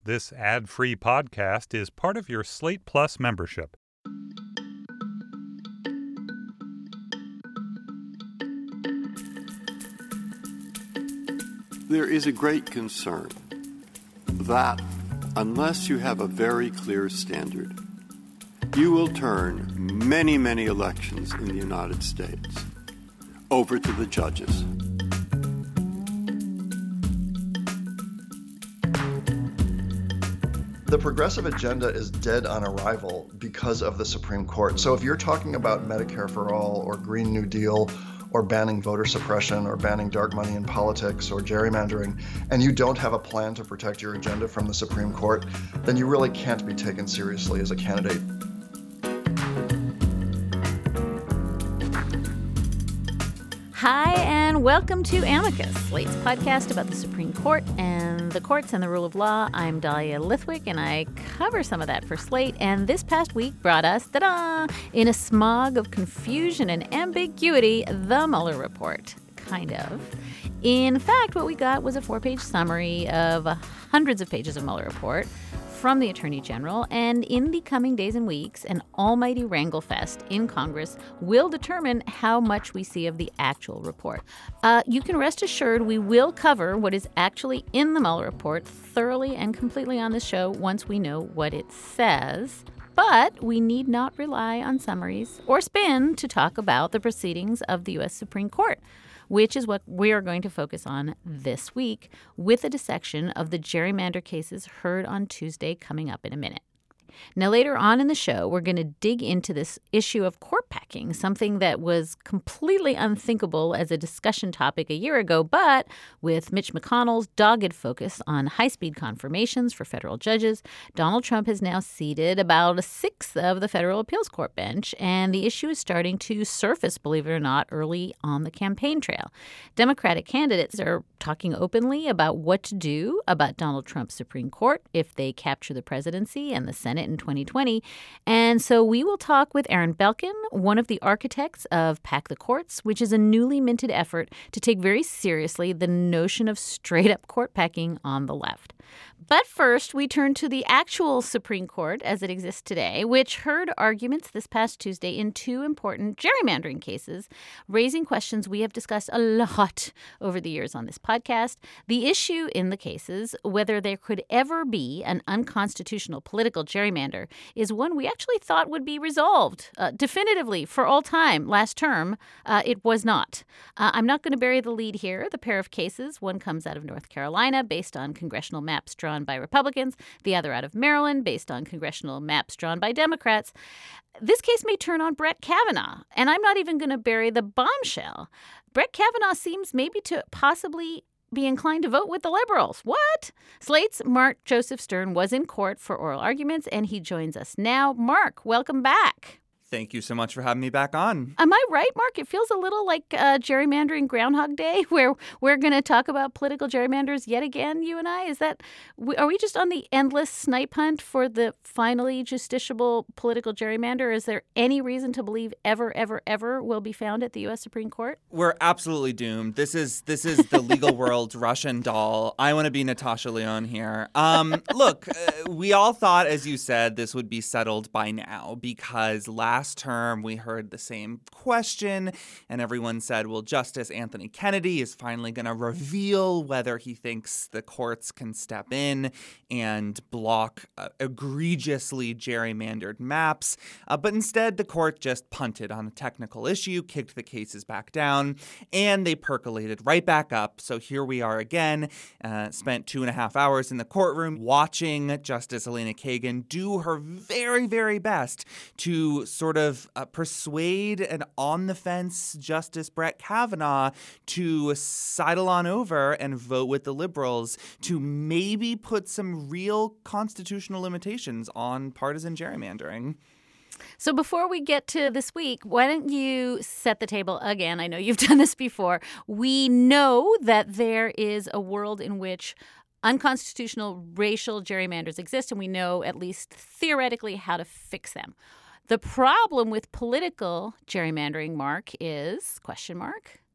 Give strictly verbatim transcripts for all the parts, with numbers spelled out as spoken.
This ad-free podcast is part of your Slate Plus membership. There is a great concern that unless you have a very clear standard, you will turn many, many elections in the United States over to the judges. The progressive agenda is dead on arrival because of the Supreme Court. So if you're talking about Medicare for All or Green New Deal or banning voter suppression or banning dark money in politics or gerrymandering, and you don't have a plan to protect your agenda from the Supreme Court, then you really can't be taken seriously as a candidate. Hi, and welcome to Amicus, Slate's podcast about the Supreme Court and the courts and the rule of law. I'm Dahlia Lithwick, and I cover some of that for Slate. And this past week brought us, ta-da, in a smog of confusion and ambiguity, the Mueller report. Kind of. In fact, what we got was a four-page summary of hundreds of pages of Mueller report from the Attorney General, and in the coming days and weeks, an almighty wrangle fest in Congress will determine how much we see of the actual report. Uh, you can rest assured we will cover what is actually in the Mueller report thoroughly and completely on this show once we know what it says. But we need not rely on summaries or spin to talk about the proceedings of the U S Supreme Court, which is what we are going to focus on this week with a dissection of the gerrymander cases heard on Tuesday coming up in a minute. Now, later on in the show, we're going to dig into this issue of court packing, something that was completely unthinkable as a discussion topic a year ago, but with Mitch McConnell's dogged focus on high-speed confirmations for federal judges, Donald Trump has now seated about a sixth of the federal appeals court bench, and the issue is starting to surface, believe it or not, early on the campaign trail. Democratic candidates are talking openly about what to do about Donald Trump's Supreme Court if they capture the presidency and the Senate in twenty twenty. And so we will talk with Aaron Belkin, one of the architects of Pack the Courts, which is a newly minted effort to take very seriously the notion of straight-up court packing on the left. But first, we turn to the actual Supreme Court as it exists today, which heard arguments this past Tuesday in two important gerrymandering cases, raising questions we have discussed a lot over the years on this podcast. The issue in the cases, whether there could ever be an unconstitutional political gerrymander, is one we actually thought would be resolved uh, definitively for all time last term. Uh, it was not. Uh, I'm not going to bury the lead here. The pair of cases, one comes out of North Carolina based on congressional maps drawn by Republicans, the other out of Maryland based on congressional maps drawn by Democrats. This case may turn on Brett Kavanaugh, and I'm not even going to bury the bombshell. Brett Kavanaugh seems maybe to possibly be inclined to vote with the liberals. What? Slate's Mark Joseph Stern was in court for oral arguments, and he joins us now. Mark, welcome back. Thank you so much for having me back on. Am I right, Mark? It feels a little like uh, gerrymandering Groundhog Day, where we're going to talk about political gerrymanders yet again, you and I. Is that, are we just on the endless snipe hunt for the finally justiciable political gerrymander? Is there any reason to believe ever, ever, ever will be found at the U S Supreme Court? We're absolutely doomed. This is this is the legal world's Russian doll. I want to be Natasha Lyonne here. Um, look, uh, we all thought, as you said, this would be settled by now because last Last term, we heard the same question, and everyone said, well, Justice Anthony Kennedy is finally going to reveal whether he thinks the courts can step in and block uh, egregiously gerrymandered maps. Uh, but instead, the court just punted on a technical issue, kicked the cases back down, and they percolated right back up. So here we are again, uh, spent two and a half hours in the courtroom watching Justice Elena Kagan do her very, very best to sort of uh, persuade an on-the-fence Justice Brett Kavanaugh to sidle on over and vote with the liberals to maybe put some real constitutional limitations on partisan gerrymandering. So before we get to this week, why don't you set the table again? I know you've done this before. We know that there is a world in which unconstitutional racial gerrymanders exist, and we know at least theoretically how to fix them. The problem with political gerrymandering, Mark, is, question mark,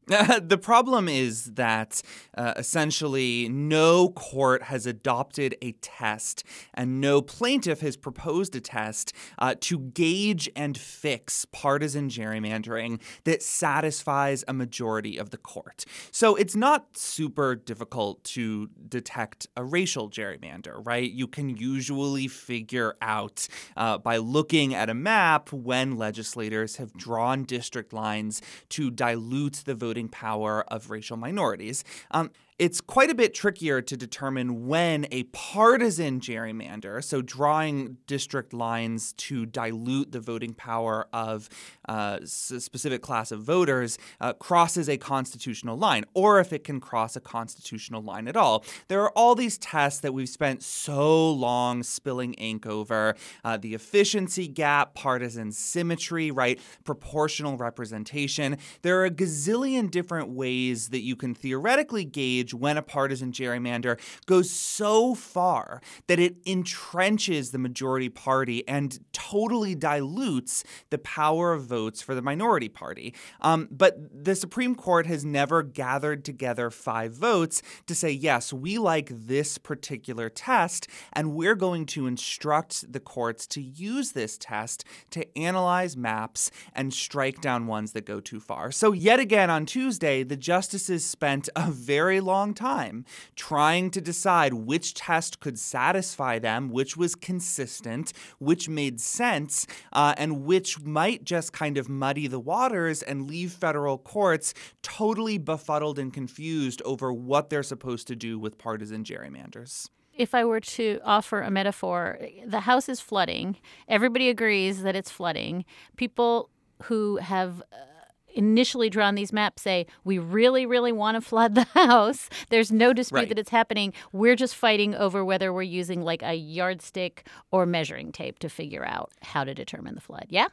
Uh, the problem is that uh, essentially no court has adopted a test and no plaintiff has proposed a test uh, to gauge and fix partisan gerrymandering that satisfies a majority of the court. So it's not super difficult to detect a racial gerrymander, right? You can usually figure out uh, by looking at a map when legislators have drawn district lines to dilute the voting power of racial minorities. Um, It's quite a bit trickier to determine when a partisan gerrymander, so drawing district lines to dilute the voting power of uh, a specific class of voters, uh, crosses a constitutional line, or if it can cross a constitutional line at all. There are all these tests that we've spent so long spilling ink over, uh, the efficiency gap, partisan symmetry, right, proportional representation. There are a gazillion different ways that you can theoretically gauge when a partisan gerrymander goes so far that it entrenches the majority party and totally dilutes the power of votes for the minority party. Um, but the Supreme Court has never gathered together five votes to say, yes, we like this particular test, and we're going to instruct the courts to use this test to analyze maps and strike down ones that go too far. So yet again on Tuesday, the justices spent a very long time trying to decide which test could satisfy them, which was consistent, which made sense, uh, and which might just kind of muddy the waters and leave federal courts totally befuddled and confused over what they're supposed to do with partisan gerrymanders. If I were to offer a metaphor, the house is flooding. Everybody agrees that it's flooding. People who have uh, initially drawn these maps say, we really, really want to flood the house. There's no dispute right. that it's happening. We're just fighting over whether we're using like a yardstick or measuring tape to figure out how to determine the flood. Yeah?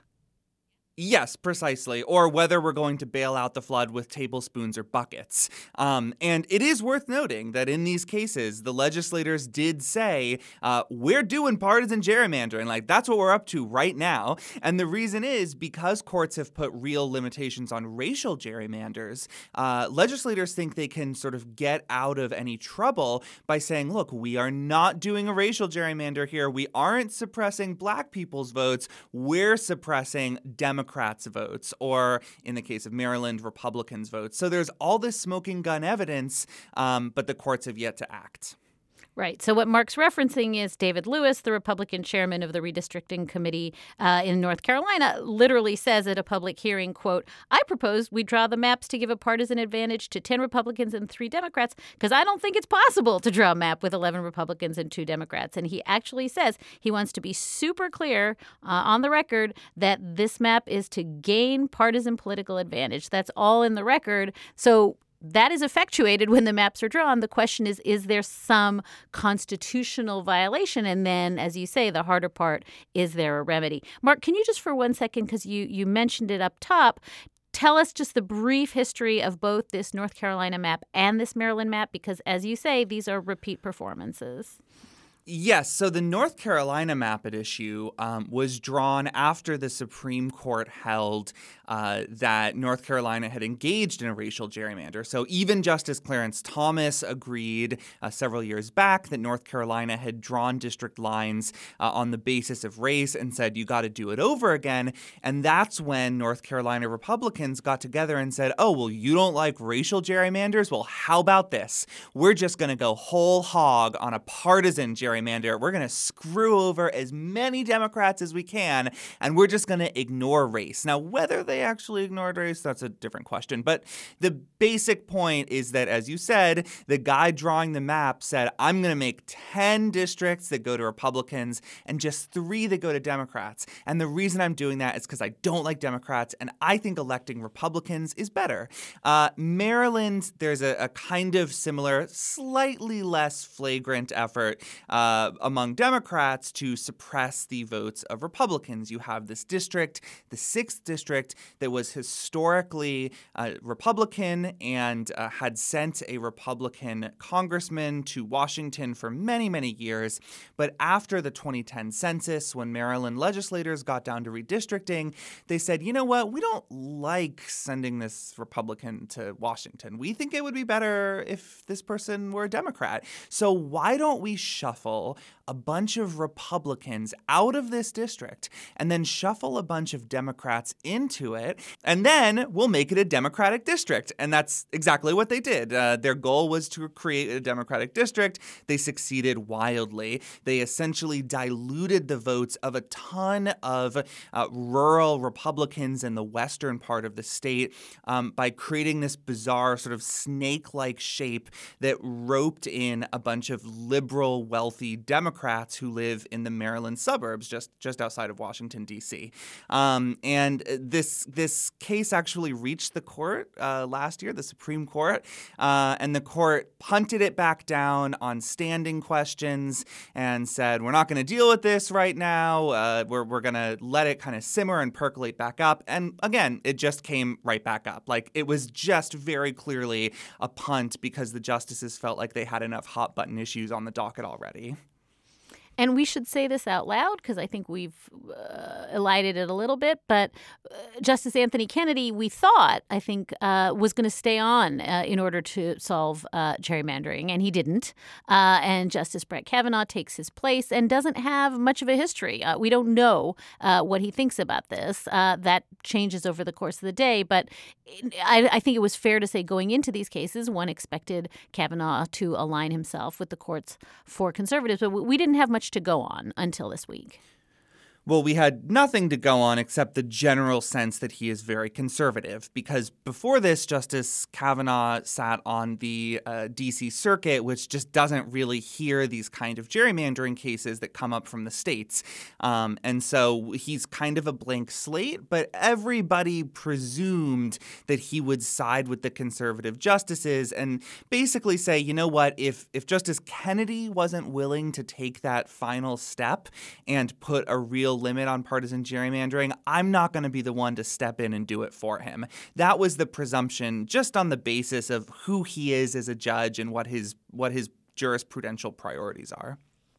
Yes, precisely. Or whether we're going to bail out the flood with tablespoons or buckets. Um, and it is worth noting that in these cases, the legislators did say, uh, we're doing partisan gerrymandering. Like, that's what we're up to right now. And the reason is because courts have put real limitations on racial gerrymanders, uh, legislators think they can sort of get out of any trouble by saying, look, we are not doing a racial gerrymander here. We aren't suppressing black people's votes. We're suppressing Democrats. Democrats' votes, or in the case of Maryland, Republicans' votes. So there's all this smoking gun evidence, um, but the courts have yet to act. Right. So what Mark's referencing is David Lewis, the Republican chairman of the redistricting committee uh, in North Carolina, literally says at a public hearing, quote, I propose we draw the maps to give a partisan advantage to ten Republicans and three Democrats because I don't think it's possible to draw a map with eleven Republicans and two Democrats. And he actually says he wants to be super clear uh, on the record that this map is to gain partisan political advantage. That's all in the record. So that is effectuated when the maps are drawn. The question is, is there some constitutional violation? And then, as you say, the harder part, is there a remedy? Mark, can you just for one second, because you, you mentioned it up top, tell us just the brief history of both this North Carolina map and this Maryland map? Because, as you say, these are repeat performances. Yes. So the North Carolina map at issue um, was drawn after the Supreme Court held uh, that North Carolina had engaged in a racial gerrymander. So even Justice Clarence Thomas agreed uh, several years back that North Carolina had drawn district lines uh, on the basis of race and said, you got to do it over again. And that's when North Carolina Republicans got together and said, oh, well, you don't like racial gerrymanders? Well, how about this? We're just going to go whole hog on a partisan gerrymander. Gerrymander. We're going to screw over as many Democrats as we can, and we're just going to ignore race. Now, whether they actually ignored race, that's a different question. But the basic point is that, as you said, the guy drawing the map said, I'm going to make ten districts that go to Republicans and just three that go to Democrats. And the reason I'm doing that is because I don't like Democrats, and I think electing Republicans is better. Uh, Maryland, there's a, a kind of similar, slightly less flagrant effort uh, uh, among Democrats to suppress the votes of Republicans. You have this district, the sixth district, that was historically uh, Republican and uh, had sent a Republican congressman to Washington for many, many years. But after the twenty ten census, when Maryland legislators got down to redistricting, they said, you know what, we don't like sending this Republican to Washington. We think it would be better if this person were a Democrat. So why don't we shuffle a bunch of Republicans out of this district and then shuffle a bunch of Democrats into it, and then we'll make it a Democratic district. And that's exactly what they did. Uh, their goal was to create a Democratic district. They succeeded wildly. They essentially diluted the votes of a ton of uh, rural Republicans in the western part of the state um, by creating this bizarre sort of snake-like shape that roped in a bunch of liberal, wealthy Democrats who live in the Maryland suburbs just, just outside of Washington, D C. Um, and this this case actually reached the court uh, last year, the Supreme Court, uh, and the court punted it back down on standing questions and said, we're not going to deal with this right now. Uh, we're we're going to let it kind of simmer and percolate back up. And again, it just came right back up. Like, it was just very clearly a punt because the justices felt like they had enough hot button issues on the docket already. And we should say this out loud because I think we've uh, elided it a little bit. But uh, Justice Anthony Kennedy, we thought, I think, uh, was going to stay on uh, in order to solve uh, gerrymandering, and he didn't. Uh, and Justice Brett Kavanaugh takes his place and doesn't have much of a history. Uh, we don't know uh, what he thinks about this. Uh, that changes over the course of the day. But I, I think it was fair to say going into these cases, one expected Kavanaugh to align himself with the courts for conservatives. But we didn't have much to go on until this week. Well, we had nothing to go on except the general sense that he is very conservative, because before this, Justice Kavanaugh sat on the uh, D C Circuit, which just doesn't really hear these kind of gerrymandering cases that come up from the states. Um, and so he's kind of a blank slate, but everybody presumed that he would side with the conservative justices and basically say, you know what, if, if Justice Kennedy wasn't willing to take that final step and put a real limit on partisan gerrymandering, I'm not going to be the one to step in and do it for him. That was the presumption, just on the basis of who he is as a judge and what his what his jurisprudential priorities are.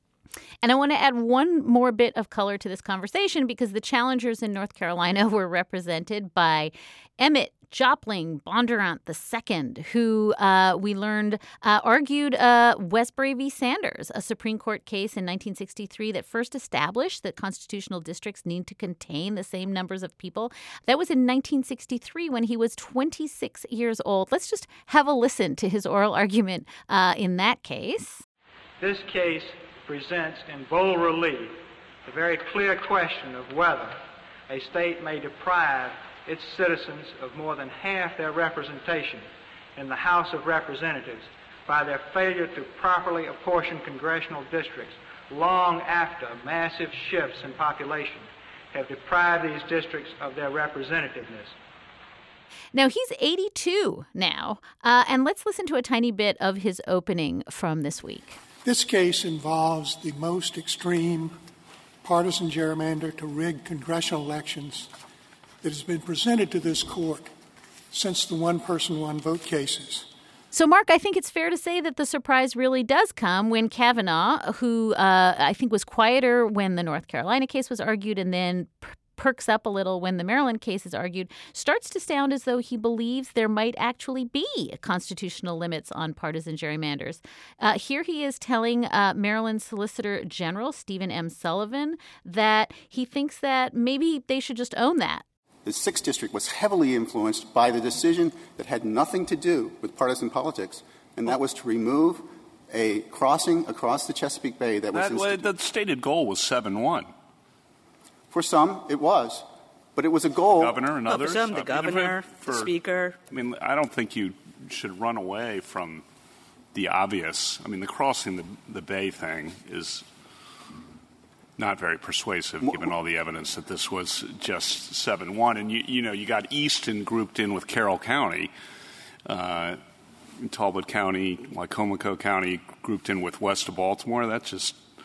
And I want to add one more bit of color to this conversation because the challengers in North Carolina were represented by Emmett Jopling Bondurant the Second, who uh, we learned uh, argued uh, Westbury v. Sanders, a Supreme Court case in nineteen sixty-three that first established that constitutional districts need to contain the same numbers of people. That was in nineteen sixty-three when he was twenty-six years old. Let's just have a listen to his oral argument uh, in that case. This case presents in bold relief the very clear question of whether a state may deprive its citizens of more than half their representation in the House of Representatives by their failure to properly apportion congressional districts long after massive shifts in population have deprived these districts of their representativeness. Now, he's eighty-two now, uh, and let's listen to a tiny bit of his opening from this week. This case involves the most extreme partisan gerrymander to rig congressional elections that has been presented to this court since the one-person, one-vote cases. So, Mark, I think it's fair to say that the surprise really does come when Kavanaugh, who uh, I think was quieter when the North Carolina case was argued and then per- perks up a little when the Maryland case is argued, starts to sound as though he believes there might actually be constitutional limits on partisan gerrymanders. Uh, here he is telling uh, Maryland Solicitor General Stephen M. Sullivan that he thinks that maybe they should just own that. The sixth District was heavily influenced by the decision that had nothing to do with partisan politics, and that was to remove a crossing across the Chesapeake Bay that was that, well, the stated goal was seven one. For some, it was. But it was a goal. The governor and well, others. For some, the uh, governor, for, the speaker. I mean, I don't think you should run away from the obvious. I mean, the crossing the, the bay thing is not very persuasive, given all the evidence that this was just seven one. And, you, you know, you got Easton grouped in with Carroll County, uh, Talbot County, Lycomico County grouped in with west of Baltimore. That just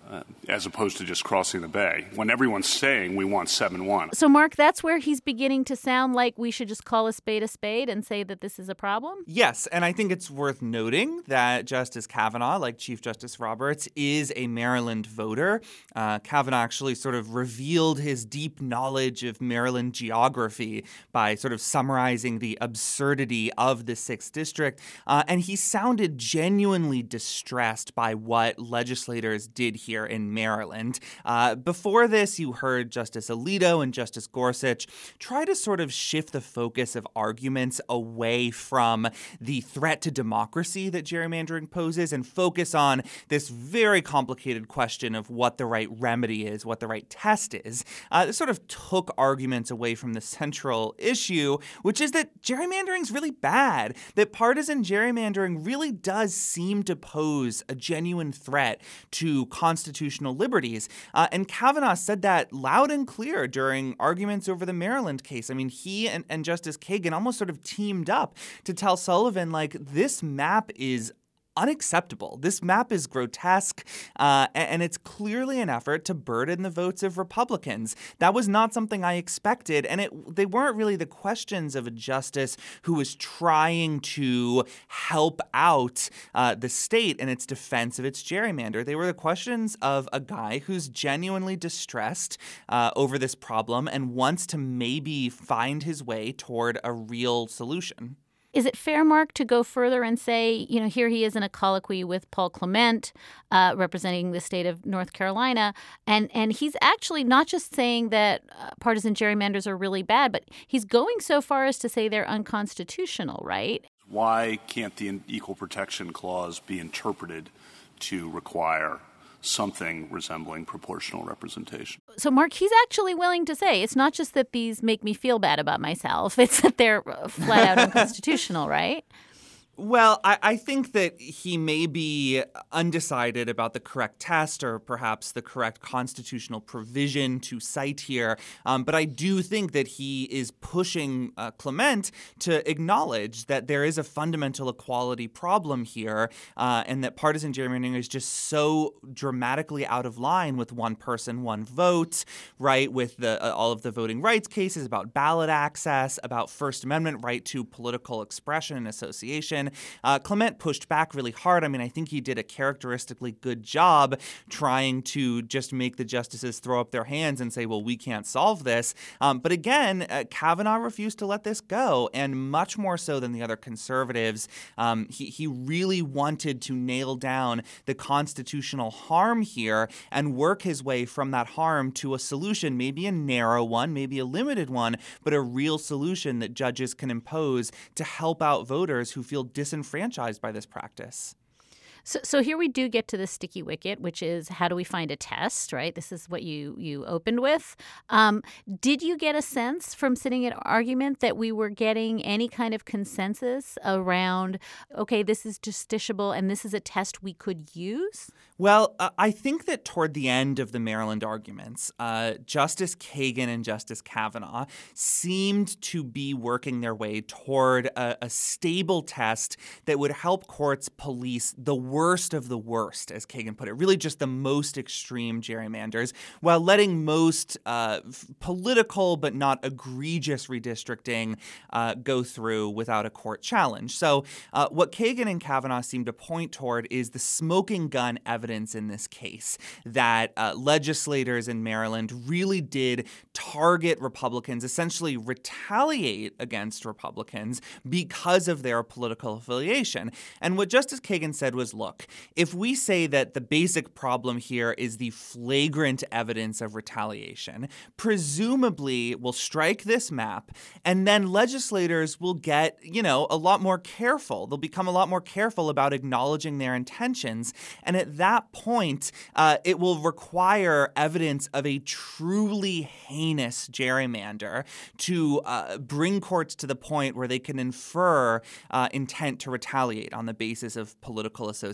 uh, as opposed to just crossing the bay, when everyone's saying we want seven one. So, Mark, that's where he's beginning to sound like we should just call a spade a spade and say that this is a problem? Yes, and I think it's worth noting that Justice Kavanaugh, like Chief Justice Roberts, is a Maryland voter. Uh, Kavanaugh actually sort of revealed his deep knowledge of Maryland geography by sort of summarizing the absurdity of the sixth District, uh, and he sounded genuinely distressed by what legislators did here in Maryland. Uh, before this, you heard Justice Alito and Justice Gorsuch try to sort of shift the focus of arguments away from the threat to democracy that gerrymandering poses and focus on this very complicated question of what the right remedy is, what the right test is. Uh, this sort of took arguments away from the central issue, which is that gerrymandering is really bad, that partisan gerrymandering really does seem to pose a genuine threat to constitutional liberties. Uh, and Kavanaugh said that loud and clear during arguments over the Maryland case. I mean, he and, and Justice Kagan almost sort of teamed up to tell Sullivan, like, this map is unacceptable. This map is grotesque, uh, and it's clearly an effort to burden the votes of Republicans. That was not something I expected, and it they weren't really the questions of a justice who was trying to help out uh, the state in its defense of its gerrymander. They were the questions of a guy who's genuinely distressed uh, over this problem and wants to maybe find his way toward a real solution. Is it fair, Mark, to go further and say, you know, here he is in a colloquy with Paul Clement, uh, representing the state of North Carolina, and, and he's actually not just saying that uh, partisan gerrymanders are really bad, but he's going so far as to say they're unconstitutional, right? Why can't the Equal Protection Clause be interpreted to require something resembling proportional representation? So, Mark, he's actually willing to say it's not just that these make me feel bad about myself. It's that they're flat out unconstitutional, right? Well, I, I think that he may be undecided about the correct test or perhaps the correct constitutional provision to cite here. Um, but I do think that he is pushing uh, Clement to acknowledge that there is a fundamental equality problem here uh, and that partisan gerrymandering is just so dramatically out of line with one person, one vote, right, with the uh, all of the voting rights cases about ballot access, about First Amendment right to political expression and association. Uh, Clement pushed back really hard. I mean, I think he did a characteristically good job trying to just make the justices throw up their hands and say, well, we can't solve this. Um, but again, uh, Kavanaugh refused to let this go, and much more so than the other conservatives. Um, he, he really wanted to nail down the constitutional harm here and work his way from that harm to a solution, maybe a narrow one, maybe a limited one, but a real solution that judges can impose to help out voters who feel disenfranchised by this practice. So, so here we do get to the sticky wicket, which is how do we find a test, right? This is what you you opened with. Um, did you get a sense from sitting at argument that we were getting any kind of consensus around, okay, this is justiciable and this is a test we could use? Well, uh, I think that toward the end of the Maryland arguments, uh, Justice Kagan and Justice Kavanaugh seemed to be working their way toward a, a stable test that would help courts police the worst of the worst, as Kagan put it, really just the most extreme gerrymanders, while letting most uh, f- political but not egregious redistricting uh, go through without a court challenge. So uh, what Kagan and Kavanaugh seem to point toward is the smoking gun evidence in this case that uh, legislators in Maryland really did target Republicans, essentially retaliate against Republicans because of their political affiliation. And what Justice Kagan said was, look, if we say that the basic problem here is the flagrant evidence of retaliation, presumably we'll strike this map and then legislators will get, you know, a lot more careful. They'll become a lot more careful about acknowledging their intentions. And at that point, uh, it will require evidence of a truly heinous gerrymander to uh, bring courts to the point where they can infer uh, intent to retaliate on the basis of political association.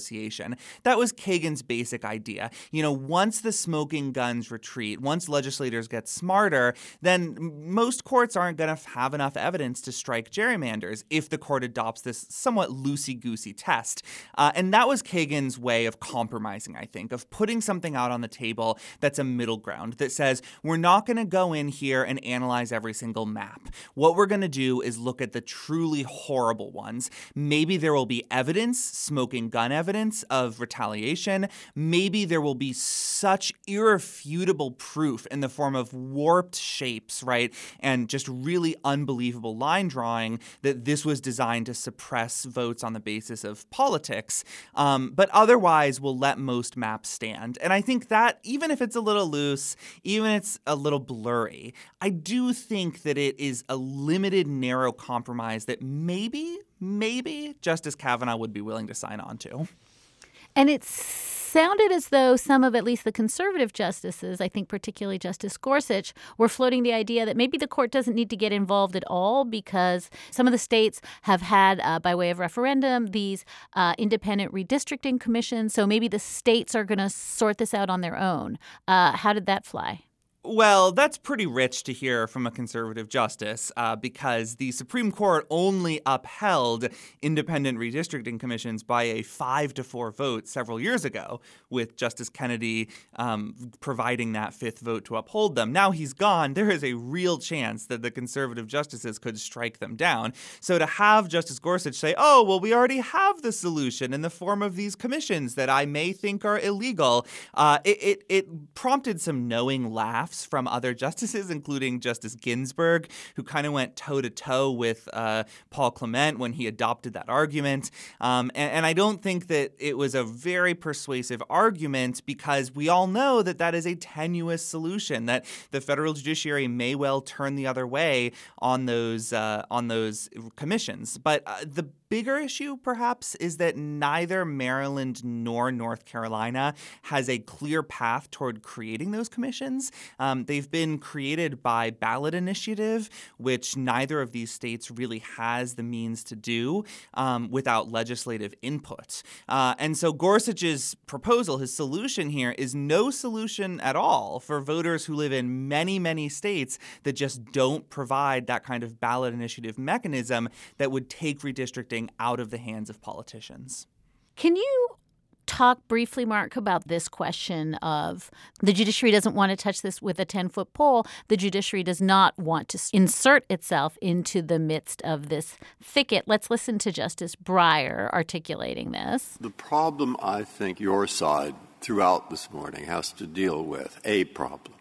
association. That was Kagan's basic idea. You know, once the smoking guns retreat, once legislators get smarter, then most courts aren't going to have enough evidence to strike gerrymanders if the court adopts this somewhat loosey-goosey test. Uh, and that was Kagan's way of compromising, I think, of putting something out on the table that's a middle ground that says we're not going to go in here and analyze every single map. What we're going to do is look at the truly horrible ones. Maybe there will be evidence, smoking gun evidence of retaliation. Maybe there will be such irrefutable proof in the form of warped shapes, right, and just really unbelievable line drawing that this was designed to suppress votes on the basis of politics. Um, but otherwise, we'll let most maps stand. And I think that even if it's a little loose, even if it's a little blurry, I do think that it is a limited, narrow compromise that maybe, maybe Justice Kavanaugh would be willing to sign on to. And it sounded as though some of at least the conservative justices, I think particularly Justice Gorsuch, were floating the idea that maybe the court doesn't need to get involved at all because some of the states have had, uh, by way of referendum, these uh, independent redistricting commissions. So maybe the states are going to sort this out on their own. Uh, how did that fly? Well, that's pretty rich to hear from a conservative justice uh, because the Supreme Court only upheld independent redistricting commissions by a five to four vote several years ago, with Justice Kennedy um, providing that fifth vote to uphold them. Now he's gone. There is a real chance that the conservative justices could strike them down. So to have Justice Gorsuch say, oh, well, we already have the solution in the form of these commissions that I may think are illegal, uh, it, it, it prompted some knowing laughs from other justices, including Justice Ginsburg, who kind of went toe-to-toe with uh, Paul Clement when he adopted that argument. Um, and, and I don't think that it was a very persuasive argument because we all know that that is a tenuous solution, that the federal judiciary may well turn the other way on those, uh, on those commissions. But uh, the bigger issue, perhaps, is that neither Maryland nor North Carolina has a clear path toward creating those commissions. Um, they've been created by ballot initiative, which neither of these states really has the means to do um, without legislative input. Uh, and so Gorsuch's proposal, his solution here, is no solution at all for voters who live in many, many states that just don't provide that kind of ballot initiative mechanism that would take redistricting out of the hands of politicians. Can you talk briefly, Mark, about this question of the judiciary doesn't want to touch this with a ten-foot pole. The judiciary does not want to insert itself into the midst of this thicket. Let's listen to Justice Breyer articulating this. The problem I think your side throughout this morning has to deal with, a problem,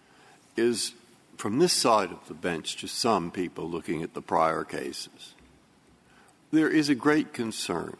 is from this side of the bench to some people looking at the prior cases, there is a great concern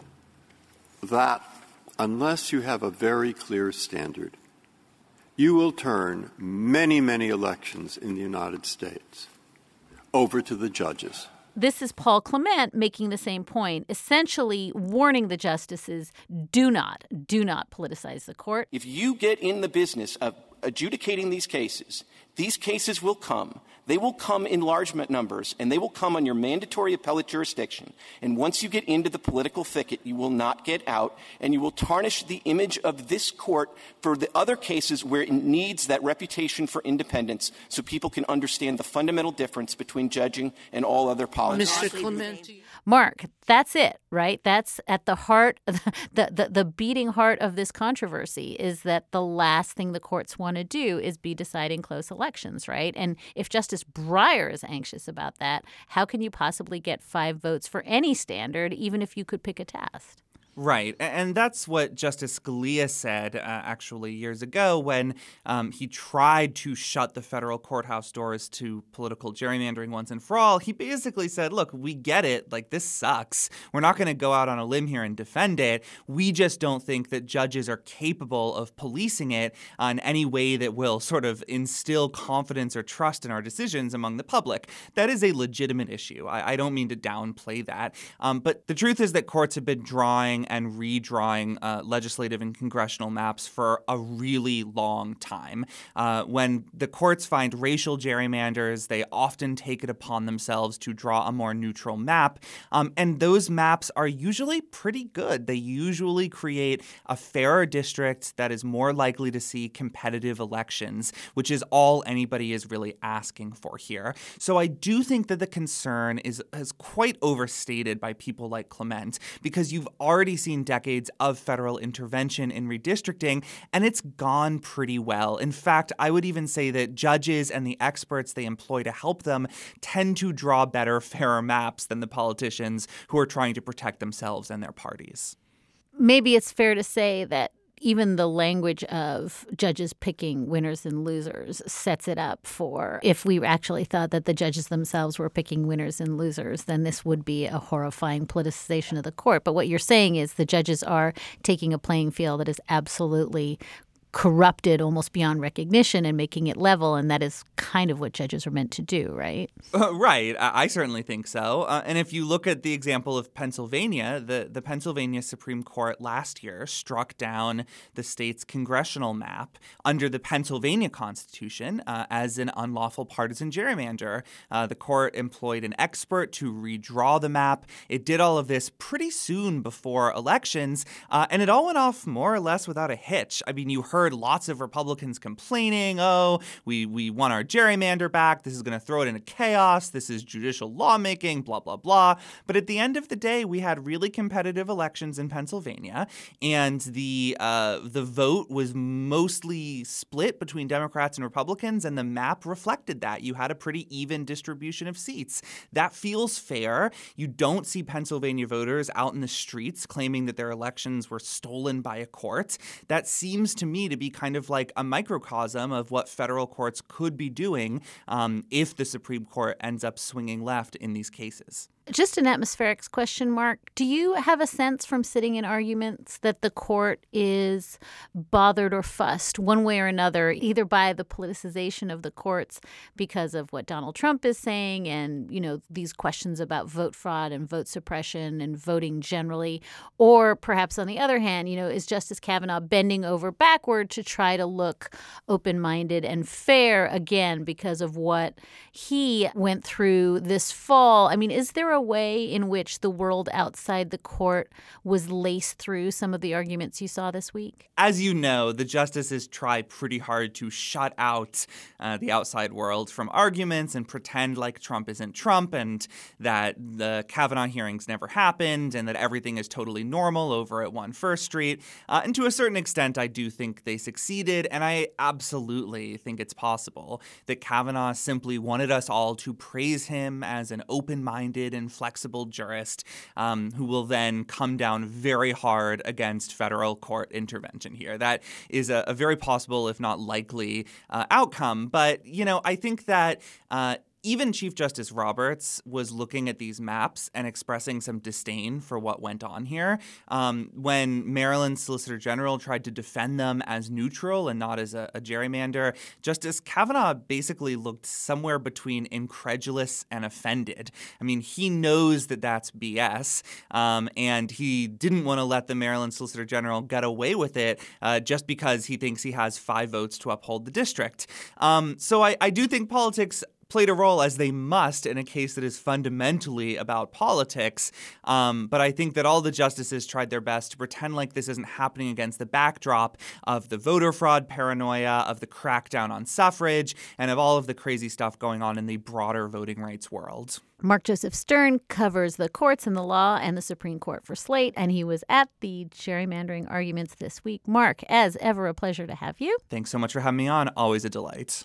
that unless you have a very clear standard, you will turn many, many elections in the United States over to the judges. This is Paul Clement making the same point, essentially warning the justices, do not, do not politicize the court. If you get in the business of adjudicating these cases, these cases will come. They will come in large numbers, and they will come on your mandatory appellate jurisdiction. And once you get into the political thicket, you will not get out, and you will tarnish the image of this court for the other cases where it needs that reputation for independence so people can understand the fundamental difference between judging and all other politics. Mister Clementi. Mark, that's it, right? That's at the heart, the, the, the beating heart of this controversy is that the last thing the courts want to do is be deciding close elections, right? And if Justice Breyer is anxious about that, how can you possibly get five votes for any standard, even if you could pick a test? Right. And that's what Justice Scalia said uh, actually years ago when um, he tried to shut the federal courthouse doors to political gerrymandering once and for all. He basically said, look, we get it. Like, this sucks. We're not going to go out on a limb here and defend it. We just don't think that judges are capable of policing it in any way that will sort of instill confidence or trust in our decisions among the public. That is a legitimate issue. I, I don't mean to downplay that. Um, but the truth is that courts have been drawing and redrawing uh, legislative and congressional maps for a really long time. Uh, when the courts find racial gerrymanders, they often take it upon themselves to draw a more neutral map. Um, and those maps are usually pretty good. They usually create a fairer district that is more likely to see competitive elections, which is all anybody is really asking for here. So I do think that the concern is, is quite overstated by people like Clement, because you've already seen decades of federal intervention in redistricting, and it's gone pretty well. In fact, I would even say that judges and the experts they employ to help them tend to draw better, fairer maps than the politicians who are trying to protect themselves and their parties. Maybe it's fair to say that even the language of judges picking winners and losers sets it up for, if we actually thought that the judges themselves were picking winners and losers, then this would be a horrifying politicization of the court. But what you're saying is the judges are taking a playing field that is absolutely corrupted almost beyond recognition and making it level, and that is kind of what judges are meant to do, right? Uh, right. I, I certainly think so. Uh, and if you look at the example of Pennsylvania, the, the Pennsylvania Supreme Court last year struck down the state's congressional map under the Pennsylvania Constitution uh, as an unlawful partisan gerrymander. Uh, the court employed an expert to redraw the map. It did all of this pretty soon before elections, uh, and it all went off more or less without a hitch. I mean, you heard Heard lots of Republicans complaining, oh, we, we want our gerrymander back. This is going to throw it into chaos. This is judicial lawmaking, blah, blah, blah. But at the end of the day, we had really competitive elections in Pennsylvania, and the uh, the vote was mostly split between Democrats and Republicans, and the map reflected that. You had a pretty even distribution of seats. That feels fair. You don't see Pennsylvania voters out in the streets claiming that their elections were stolen by a court. That seems to me to be kind of like a microcosm of what federal courts could be doing um, if the Supreme Court ends up swinging left in these cases. Just an atmospherics question, Mark. Do you have a sense from sitting in arguments that the court is bothered or fussed one way or another, either by the politicization of the courts because of what Donald Trump is saying and, you know, these questions about vote fraud and vote suppression and voting generally, or perhaps on the other hand, you know, is Justice Kavanaugh bending over backward to try to look open-minded and fair again because of what he went through this fall? I mean, is there a way in which the world outside the court was laced through some of the arguments you saw this week? As you know, the justices try pretty hard to shut out uh, the outside world from arguments and pretend like Trump isn't Trump and that the Kavanaugh hearings never happened and that everything is totally normal over at One First Street. Uh, and to a certain extent, I do think they succeeded, and I absolutely think it's possible that Kavanaugh simply wanted us all to praise him as an open-minded and flexible jurist um, who will then come down very hard against federal court intervention here. That is a, a very possible, if not likely, uh, outcome. But, you know, I think that uh, even Chief Justice Roberts was looking at these maps and expressing some disdain for what went on here. Um, when Maryland's Solicitor General tried to defend them as neutral and not as a, a gerrymander, Justice Kavanaugh basically looked somewhere between incredulous and offended. I mean, he knows that that's B S, um, and he didn't want to let the Maryland Solicitor General get away with it uh, just because he thinks he has five votes to uphold the district. Um, so I, I do think politics played a role, as they must, in a case that is fundamentally about politics. Um, but I think that all the justices tried their best to pretend like this isn't happening against the backdrop of the voter fraud paranoia, of the crackdown on suffrage, and of all of the crazy stuff going on in the broader voting rights world. Mark Joseph Stern covers the courts and the law and the Supreme Court for Slate, and he was at the gerrymandering arguments this week. Mark, as ever, a pleasure to have you. Thanks so much for having me on. Always a delight.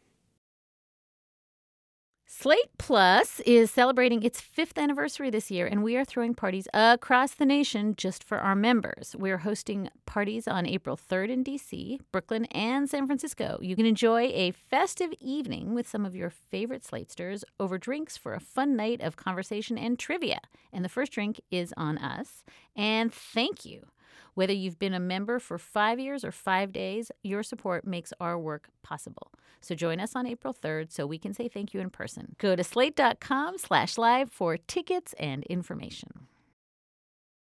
Slate Plus is celebrating its fifth anniversary this year, and we are throwing parties across the nation just for our members. We're hosting parties on April third in D C, Brooklyn, and San Francisco. You can enjoy a festive evening with some of your favorite Slatesters over drinks for a fun night of conversation and trivia. And the first drink is on us. And thank you. Whether you've been a member for five years or five days, your support makes our work possible. So join us on April third so we can say thank you in person. Go to slate dot com slash live for tickets and information.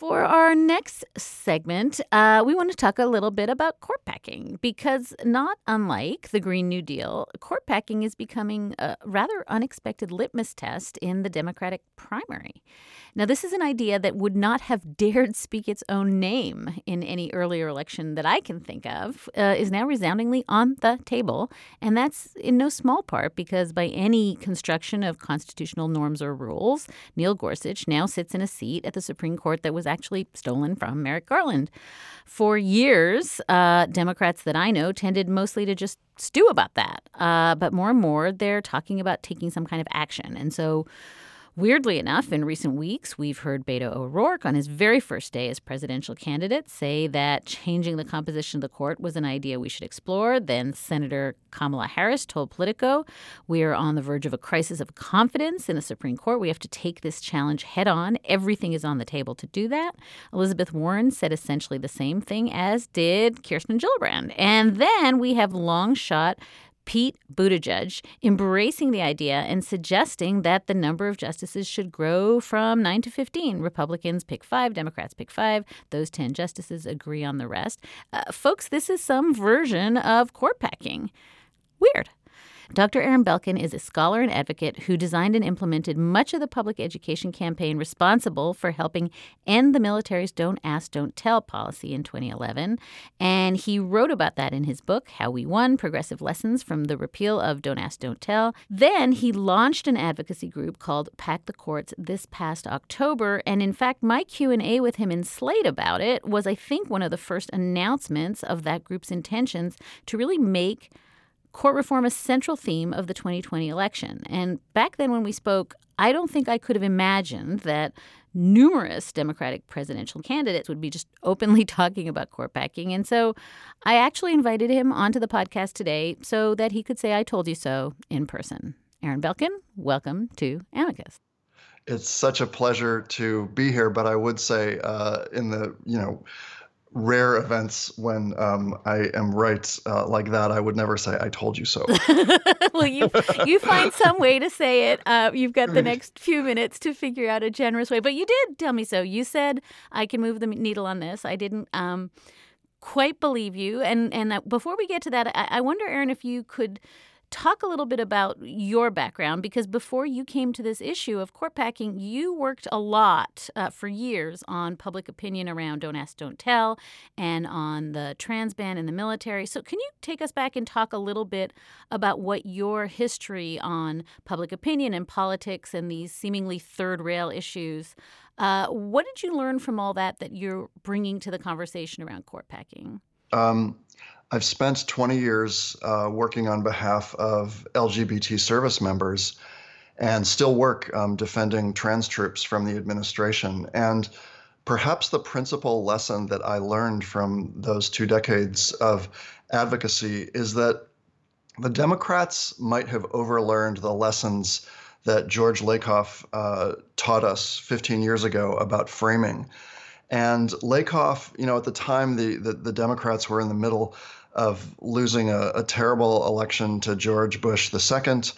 For our next segment, uh, we want to talk a little bit about court packing because not unlike the Green New Deal, court packing is becoming a rather unexpected litmus test in the Democratic primary. Now, this is an idea that would not have dared speak its own name in any earlier election that I can think of, uh, is now resoundingly on the table. And that's in no small part because by any construction of constitutional norms or rules, Neil Gorsuch now sits in a seat at the Supreme Court that was actually stolen from Merrick Garland. For years, uh, Democrats that I know tended mostly to just stew about that. Uh, but more and more, they're talking about taking some kind of action. And so weirdly enough, in recent weeks, we've heard Beto O'Rourke on his very first day as presidential candidate say that changing the composition of the court was an idea we should explore. Then Senator Kamala Harris told Politico, we are on the verge of a crisis of confidence in the Supreme Court. We have to take this challenge head on. Everything is on the table to do that. Elizabeth Warren said essentially the same thing, as did Kirsten Gillibrand. And then we have long shot Pete Buttigieg embracing the idea and suggesting that the number of justices should grow from nine to fifteen. Republicans pick five, Democrats pick five. Those ten justices agree on the rest. Uh, folks, this is some version of court packing. Weird. Doctor Aaron Belkin is a scholar and advocate who designed and implemented much of the public education campaign responsible for helping end the military's Don't Ask, Don't Tell policy in twenty eleven. And he wrote about that in his book, How We Won, Progressive Lessons from the Repeal of Don't Ask, Don't Tell. Then he launched an advocacy group called Pack the Courts this past October. And in fact, my Q and A with him in Slate about it was, I think, one of the first announcements of that group's intentions to really make court reform a central theme of the twenty twenty election. And back then when we spoke, I don't think I could have imagined that numerous Democratic presidential candidates would be just openly talking about court packing. And so I actually invited him onto the podcast today so that he could say, I told you so in person. Aaron Belkin, welcome to Amicus. It's such a pleasure to be here, but I would say uh, in the, you know, rare events when um, I am right uh, like that, I would never say, I told you so. Well, you you find some way to say it. Uh, you've got the next few minutes to figure out a generous way. But you did tell me so. You said, I can move the needle on this. I didn't um, quite believe you. And, and before we get to that, I, I wonder, Aaron, if you could talk a little bit about your background, because before you came to this issue of court packing, you worked a lot uh, for years on public opinion around Don't Ask, Don't Tell and on the trans ban in the military. So can you take us back and talk a little bit about what your history on public opinion and politics and these seemingly third rail issues, uh, what did you learn from all that that you're bringing to the conversation around court packing? Um, I've spent twenty years uh, working on behalf of L G B T service members and still work um, defending trans troops from the administration. And perhaps the principal lesson that I learned from those two decades of advocacy is that the Democrats might have overlearned the lessons that George Lakoff uh, taught us fifteen years ago about framing. And Lakoff, you know, at the time, the, the, the Democrats were in the middle of losing a, a terrible election to George Bush the second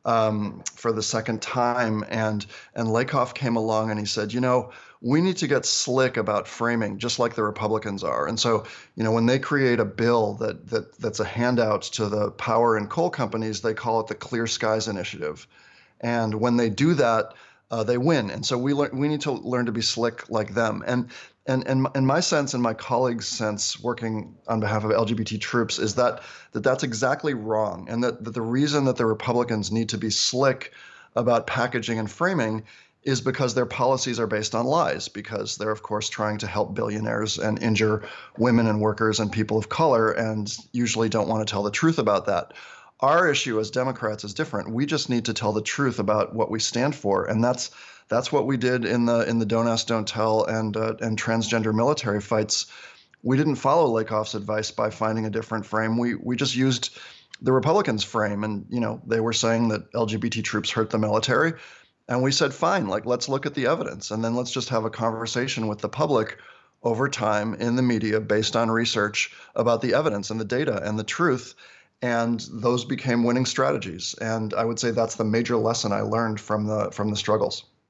um, for the second time. And, and Lakoff came along and he said, you know, we need to get slick about framing, just like the Republicans are. And so, you know, when they create a bill that that that's a handout to the power and coal companies, they call it the Clear Skies Initiative. And when they do that, uh, they win. And so we le- we need to learn to be slick like them. And And and in my sense, and my colleagues' sense, working on behalf of L G B T troops, is that, that that's exactly wrong. And that, that the reason that the Republicans need to be slick about packaging and framing is because their policies are based on lies, because they're, of course, trying to help billionaires and injure women and workers and people of color, and usually don't want to tell the truth about that. Our issue as Democrats is different. We just need to tell the truth about what we stand for. And that's That's what we did in the in the Don't Ask, Don't Tell and uh, and transgender military fights. We didn't follow Lakoff's advice by finding a different frame. We we just used the Republicans' frame, and you know they were saying that L G B T troops hurt the military, and we said fine, like let's look at the evidence, and then let's just have a conversation with the public over time in the media based on research about the evidence and the data and the truth. And those became winning strategies. And I would say that's the major lesson I learned from the from the struggles.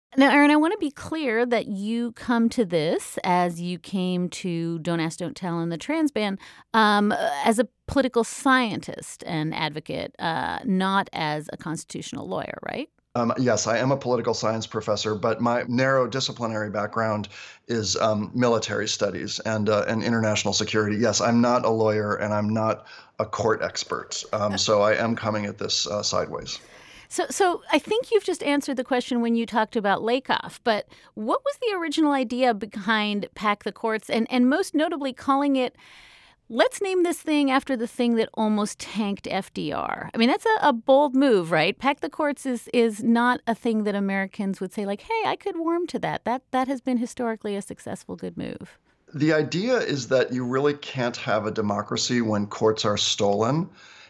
Now, Aaron, I want to be clear that you come to this as you came to Don't Ask, Don't Tell and the trans ban um, as a political scientist and advocate, uh, not as a constitutional lawyer, right? Um, yes, I am a political science professor, but my narrow disciplinary background is um, military studies and uh, and international security. Yes, I'm not a lawyer and I'm not a court expert, um, so I am coming at this uh, sideways. So so I think you've just answered the question when you talked about Lakoff, but what was the original idea behind Pack the Courts and, and most notably calling it, let's name this thing after the thing that almost tanked F D R? I mean, that's a, a bold move, right? Pack the Courts is is not a thing that Americans would say like, hey, I could warm to that. That that has been historically a successful, good move. The idea is that you really can't have a democracy when courts are stolen.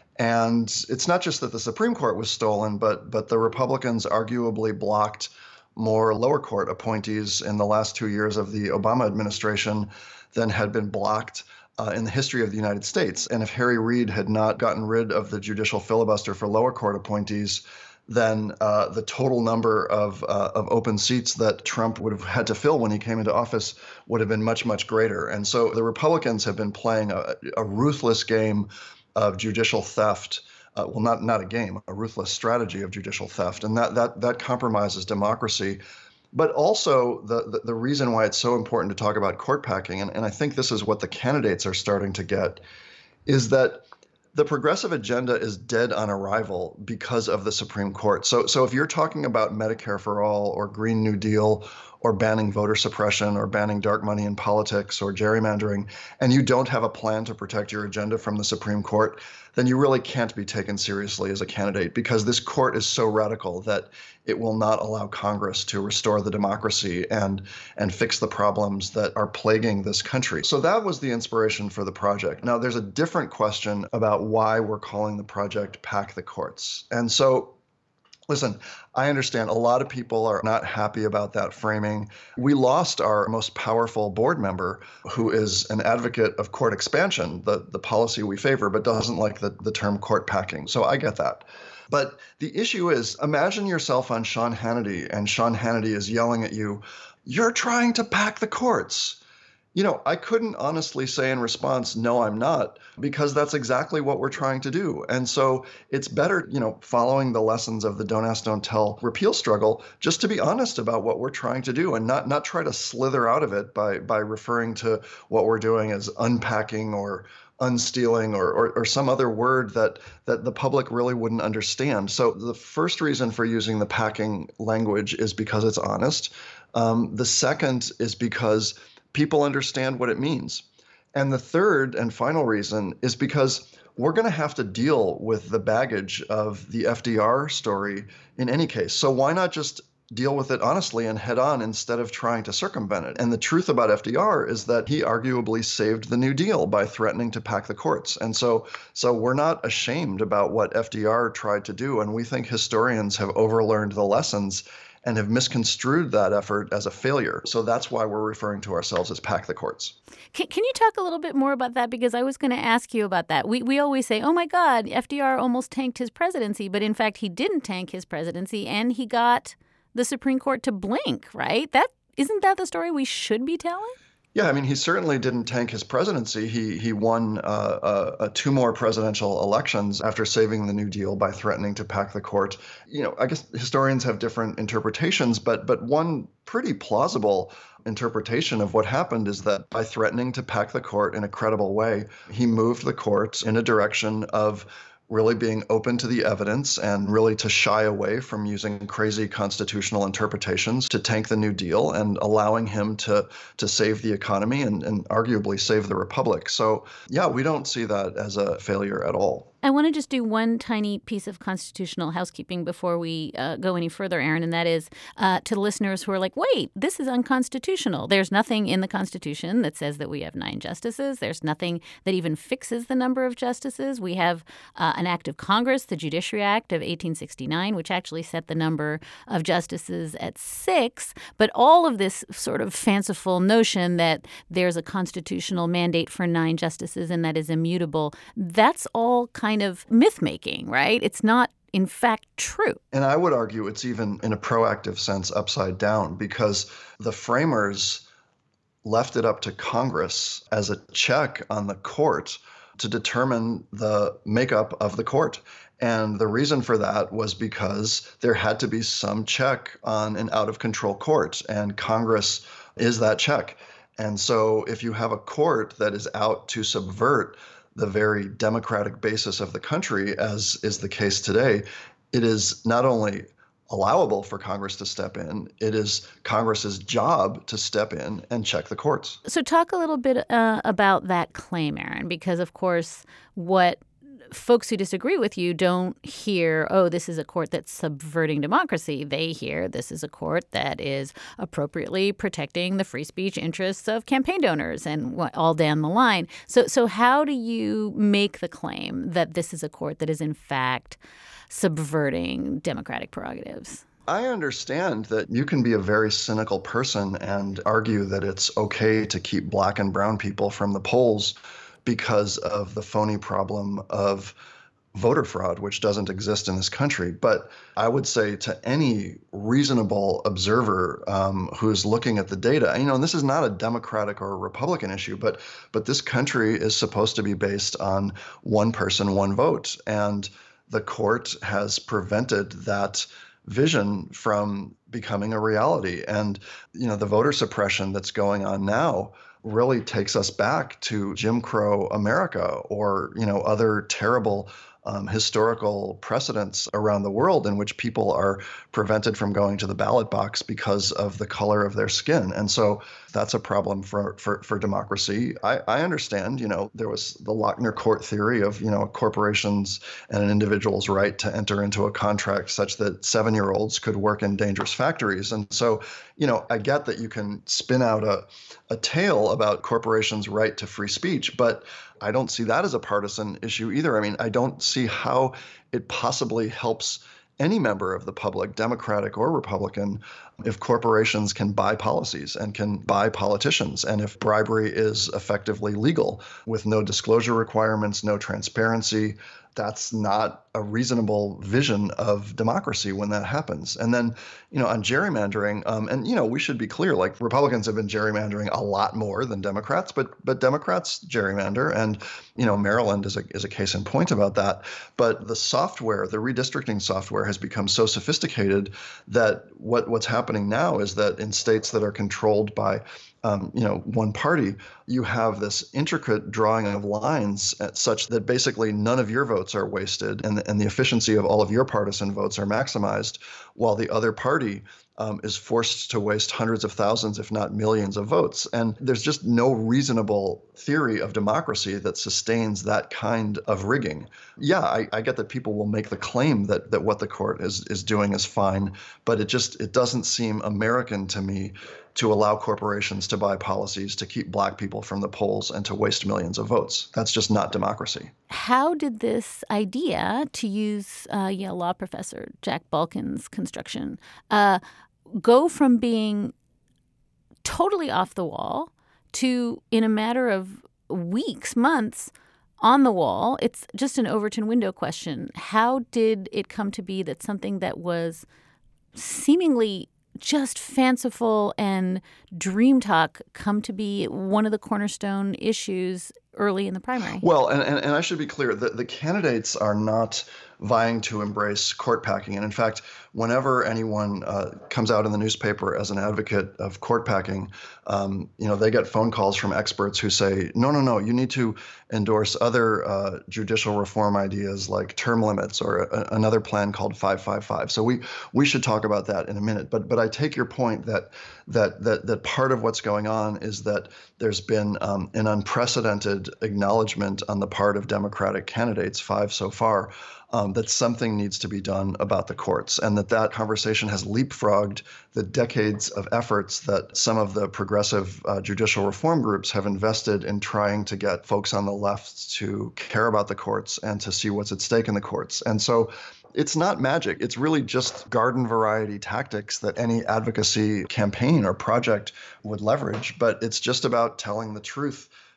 And it's not just that the Supreme Court was stolen, but but the Republicans arguably blocked more lower court appointees in the last two years of the Obama administration than had been blocked uh, in the history of the United States. And if Harry Reid had not gotten rid of the judicial filibuster for lower court appointees, then uh, the total number of uh, of open seats that Trump would have had to fill when he came into office would have been much, much greater. And so the Republicans have been playing a, a ruthless game of judicial theft, uh, well, not not a game, a ruthless strategy of judicial theft, and that that that compromises democracy. But also the the, the reason why it's so important to talk about court packing, and, and I think this is what the candidates are starting to get, is that the progressive agenda is dead on arrival because of the Supreme Court. So so if you're talking about Medicare for all or Green New Deal or banning voter suppression or banning dark money in politics or gerrymandering, and you don't have a plan to protect your agenda from the Supreme Court, then you really can't be taken seriously as a candidate because this court is so radical that it will not allow Congress to restore the democracy and and fix the problems that are plaguing this country. So that was the inspiration for the project. Now, there's a different question about why we're calling the project Pack the Courts. And so listen, I understand a lot of people are not happy about that framing. We lost our most powerful board member, who is an advocate of court expansion, the, the policy we favor, but doesn't like the, the term court packing. So I get that. But the issue is, imagine yourself on Sean Hannity, and Sean Hannity is yelling at you, you're trying to pack the courts. You know, I couldn't honestly say in response, no, I'm not, because that's exactly what we're trying to do. And so it's better, you know, following the lessons of the Don't Ask, Don't Tell repeal struggle, just to be honest about what we're trying to do and not not try to slither out of it by by referring to what we're doing as unpacking or unstealing or, or, or some other word that, that the public really wouldn't understand. So the first reason for using the packing language is because it's honest. Um, the second is because people understand what it means. And the third and final reason is because we're going to have to deal with the baggage of the F D R story in any case. So why not just deal with it honestly and head on instead of trying to circumvent it? And the truth about F D R is that he arguably saved the New Deal by threatening to pack the courts. And so so we're not ashamed about what F D R tried to do. And we think historians have overlearned the lessons and have misconstrued that effort as a failure. So that's why we're referring to ourselves as Pack the Courts. Can, can you talk a little bit more about that? Because I was going to ask you about that. We we always say, oh, my God, F D R almost tanked his presidency. But in fact, he didn't tank his presidency, and he got the Supreme Court to blink, right? That isn't that the story we should be telling? Yeah, I mean, he certainly didn't tank his presidency. He he won uh, uh, uh, two more presidential elections after saving the New Deal by threatening to pack the court. You know, I guess historians have different interpretations, but but one pretty plausible interpretation of what happened is that by threatening to pack the court in a credible way, he moved the court in a direction of really being open to the evidence and really to shy away from using crazy constitutional interpretations to tank the New Deal and allowing him to to save the economy and, and arguably save the republic. So, yeah, we don't see that as a failure at all. I want to just do one tiny piece of constitutional housekeeping before we uh, go any further, Aaron, and that is uh, to the listeners who are like, wait, this is unconstitutional. There's nothing in the Constitution that says that we have nine justices. There's nothing that even fixes the number of justices. We have uh, an act of Congress, the Judiciary Act of eighteen sixty-nine, which actually set the number of justices at six. But all of this sort of fanciful notion that there's a constitutional mandate for nine justices and that is immutable, that's all kind of myth-making, right? It's not in fact true? And I would argue it's even in a proactive sense upside down, because the framers left it up to Congress as a check on the court to determine the makeup of the court. And the reason for that was because there had to be some check on an out-of-control court, and Congress is that check. And so if you have a court that is out to subvert the very democratic basis of the country, as is the case today, it is not only allowable for Congress to step in, it is Congress's job to step in and check the courts. So talk a little bit uh, about that claim, Aaron, because, of course, what folks who disagree with you don't hear, oh, this is a court that's subverting democracy. They hear this is a court that is appropriately protecting the free speech interests of campaign donors and what, all down the line. So, so how do you make the claim that this is a court that is, in fact, subverting democratic prerogatives? I understand that you can be a very cynical person and argue that it's okay to keep black and brown people from the polls because of the phony problem of voter fraud, which doesn't exist in this country. But I would say to any reasonable observer um, who's looking at the data, you know, and this is not a Democratic or a Republican issue, but but this country is supposed to be based on one person, one vote. And the court has prevented that vision from becoming a reality. And, you know, the voter suppression that's going on now really takes us back to Jim Crow America, or, you know, other terrible um, historical precedents around the world in which people are prevented from going to the ballot box because of the color of their skin. And so that's a problem for, for, for democracy. I, I understand, you know, there was the Lochner court theory of, you know, corporations and an individual's right to enter into a contract such that seven-year-olds could work in dangerous factories. And so, you know, I get that you can spin out a, a tale about corporations' right to free speech, but I don't see that as a partisan issue either. I mean, I don't see how it possibly helps any member of the public, Democratic or Republican, if corporations can buy policies and can buy politicians, and if bribery is effectively legal with no disclosure requirements, no transparency. That's not a reasonable vision of democracy when that happens. And then, you know, on gerrymandering, um, and, you know, we should be clear, like Republicans have been gerrymandering a lot more than Democrats, but but Democrats gerrymander. And, you know, Maryland is a, is a case in point about that. But the software, the redistricting software has become so sophisticated that what what's happening now is that in states that are controlled by Um, you know, one party, you have this intricate drawing of lines at such that basically none of your votes are wasted and the, and the efficiency of all of your partisan votes are maximized, while the other party um, is forced to waste hundreds of thousands, if not millions of votes. And there's just no reasonable theory of democracy that sustains that kind of rigging. Yeah, I, I get that people will make the claim that that what the court is is doing is fine, but it just it doesn't seem American to me to allow corporations to buy policies to keep black people from the polls and to waste millions of votes. That's just not democracy. How did this idea, to use uh, Yale law professor Jack Balkin's construction, uh, go from being totally off the wall to, in a matter of weeks, months, on the wall? It's just an Overton window question. How did it come to be that something that was seemingly just fanciful and dream talk come to be one of the cornerstone issues early in the primary? Well, and, and, and I should be clear, the, the candidates are not vying to embrace court packing. And in fact, whenever anyone uh, comes out in the newspaper as an advocate of court packing, um, you know, they get phone calls from experts who say, no, no, no, you need to endorse other uh, judicial reform ideas like term limits or a, another plan called five five five. So we we should talk about that in a minute. But but I take your point that that that that part of what's going on is that there's been um, an unprecedented acknowledgement on the part of Democratic candidates, five so far, Um, that something needs to be done about the courts, and that that conversation has leapfrogged the decades of efforts that some of the progressive uh, judicial reform groups have invested in trying to get folks on the left to care about the courts and to see what's at stake in the courts. And so it's not magic. It's really just garden variety tactics that any advocacy campaign or project would leverage, but it's just about telling the truth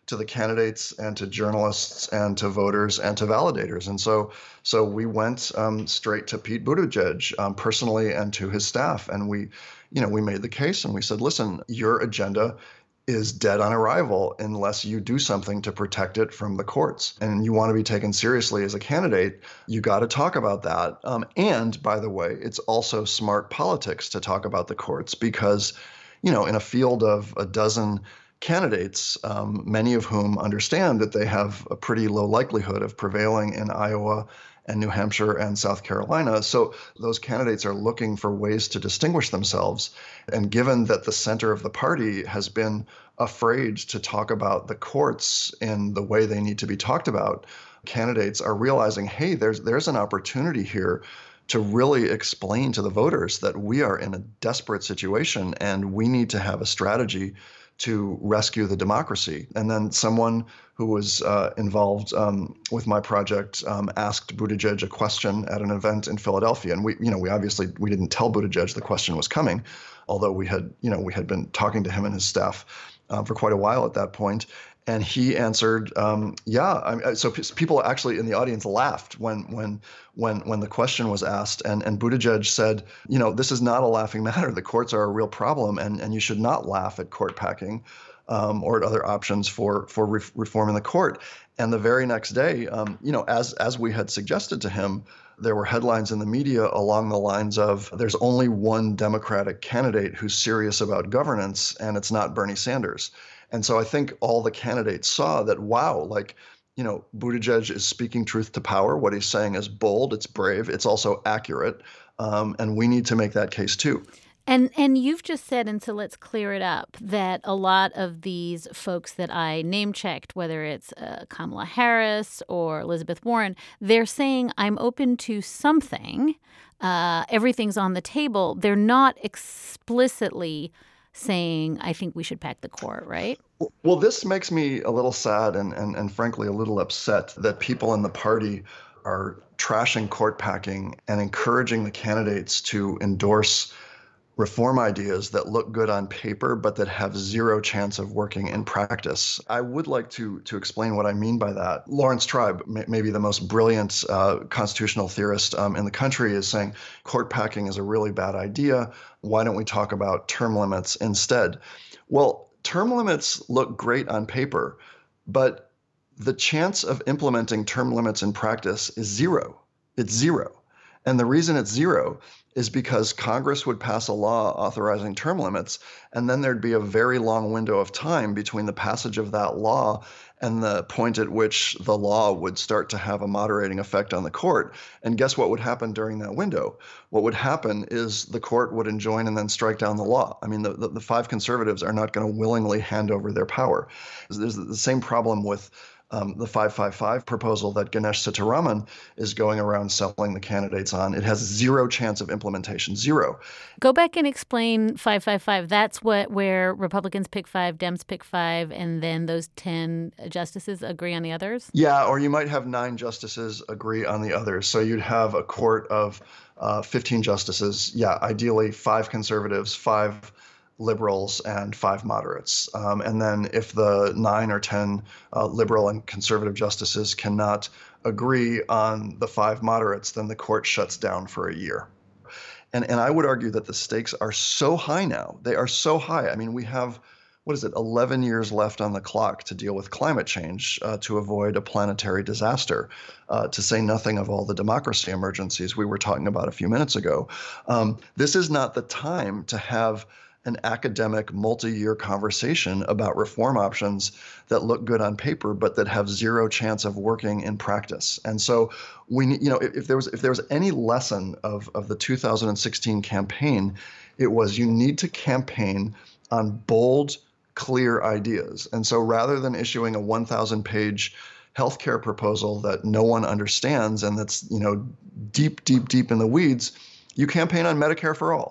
to the candidates and to journalists and to voters and to validators. And so so we went um, straight to Pete Buttigieg um, personally and to his staff. And we, you know, we made the case and we said, listen, your agenda is dead on arrival unless you do something to protect it from the courts. And you want to be taken seriously as a candidate, you got to talk about that. Um, and by the way, it's also smart politics to talk about the courts because, you know, in a field of a dozen candidates, um, many of whom understand that they have a pretty low likelihood of prevailing in Iowa and New Hampshire and South Carolina. So those candidates are looking for ways to distinguish themselves. And given that the center of the party has been afraid to talk about the courts in the way they need to be talked about, candidates are realizing, hey, there's there's an opportunity here to really explain to the voters that we are in a desperate situation and we need to have a strategy to rescue the democracy. And then someone who was uh, involved um, with my project um, asked Buttigieg a question at an event in Philadelphia. And we, you know, we obviously, we didn't tell Buttigieg the question was coming, although we had, you know, we had been talking to him and his staff uh, for quite a while at that point. And he answered, um, yeah. I mean, so p- people actually in the audience laughed when when when when the question was asked. And, and Buttigieg said, you know, this is not a laughing matter. The courts are a real problem, and, and you should not laugh at court packing um, or at other options for for re- reforming the court. And the very next day, um, you know, as as we had suggested to him, there were headlines in the media along the lines of, there's only one Democratic candidate who's serious about governance, and it's not Bernie Sanders. And so I think all the candidates saw that, wow, like, you know, Buttigieg is speaking truth to power. What he's saying is bold, it's brave, it's also accurate. Um, and we need to make that case too. And and you've just said, and so let's clear it up, that a lot of these folks that I name-checked, whether it's uh, Kamala Harris or Elizabeth Warren, they're saying, I'm open to something. Uh, everything's on the table. They're not explicitly saying, I think we should pack the court, right? Well, this makes me a little sad and, and, and frankly a little upset that people in the party are trashing court packing and encouraging the candidates to endorse reform ideas that look good on paper, but that have zero chance of working in practice. I would like to to explain what I mean by that. Lawrence Tribe, may, maybe the most brilliant uh, constitutional theorist um, in the country, is saying court packing is a really bad idea. Why don't we talk about term limits instead? Well, term limits look great on paper, but the chance of implementing term limits in practice is zero. It's zero. And the reason it's zero is because Congress would pass a law authorizing term limits, and then there'd be a very long window of time between the passage of that law and the point at which the law would start to have a moderating effect on the court. And guess what would happen during that window? What would happen is the court would enjoin and then strike down the law. I mean, the, the, the five conservatives are not going to willingly hand over their power. There's the same problem with Um, the five five five proposal that Ganesh Sitaraman is going around selling the candidates on. It has zero chance of implementation, zero. Go back and explain five five five. That's what where Republicans pick five, Dems pick five, and then those ten justices agree on the others? Yeah, or you might have nine justices agree on the others. So you'd have a court of uh, fifteen justices. Yeah, ideally five conservatives, five liberals, and five moderates. Um, and then if the nine or ten uh, liberal and conservative justices cannot agree on the five moderates, then the court shuts down for a year. And, and I would argue that the stakes are so high now. They are so high. I mean, we have, what is it, eleven years left on the clock to deal with climate change, uh, to avoid a planetary disaster, uh, to say nothing of all the democracy emergencies we were talking about a few minutes ago. Um, this is not the time to have an academic multi-year conversation about reform options that look good on paper, but that have zero chance of working in practice. And so we, you know, if, if there was if there was any lesson of, of the two thousand sixteen campaign, it was you need to campaign on bold, clear ideas. And so rather than issuing a one thousand page healthcare proposal that no one understands and that's, you know, deep, deep, deep in the weeds, you campaign on Medicare for all,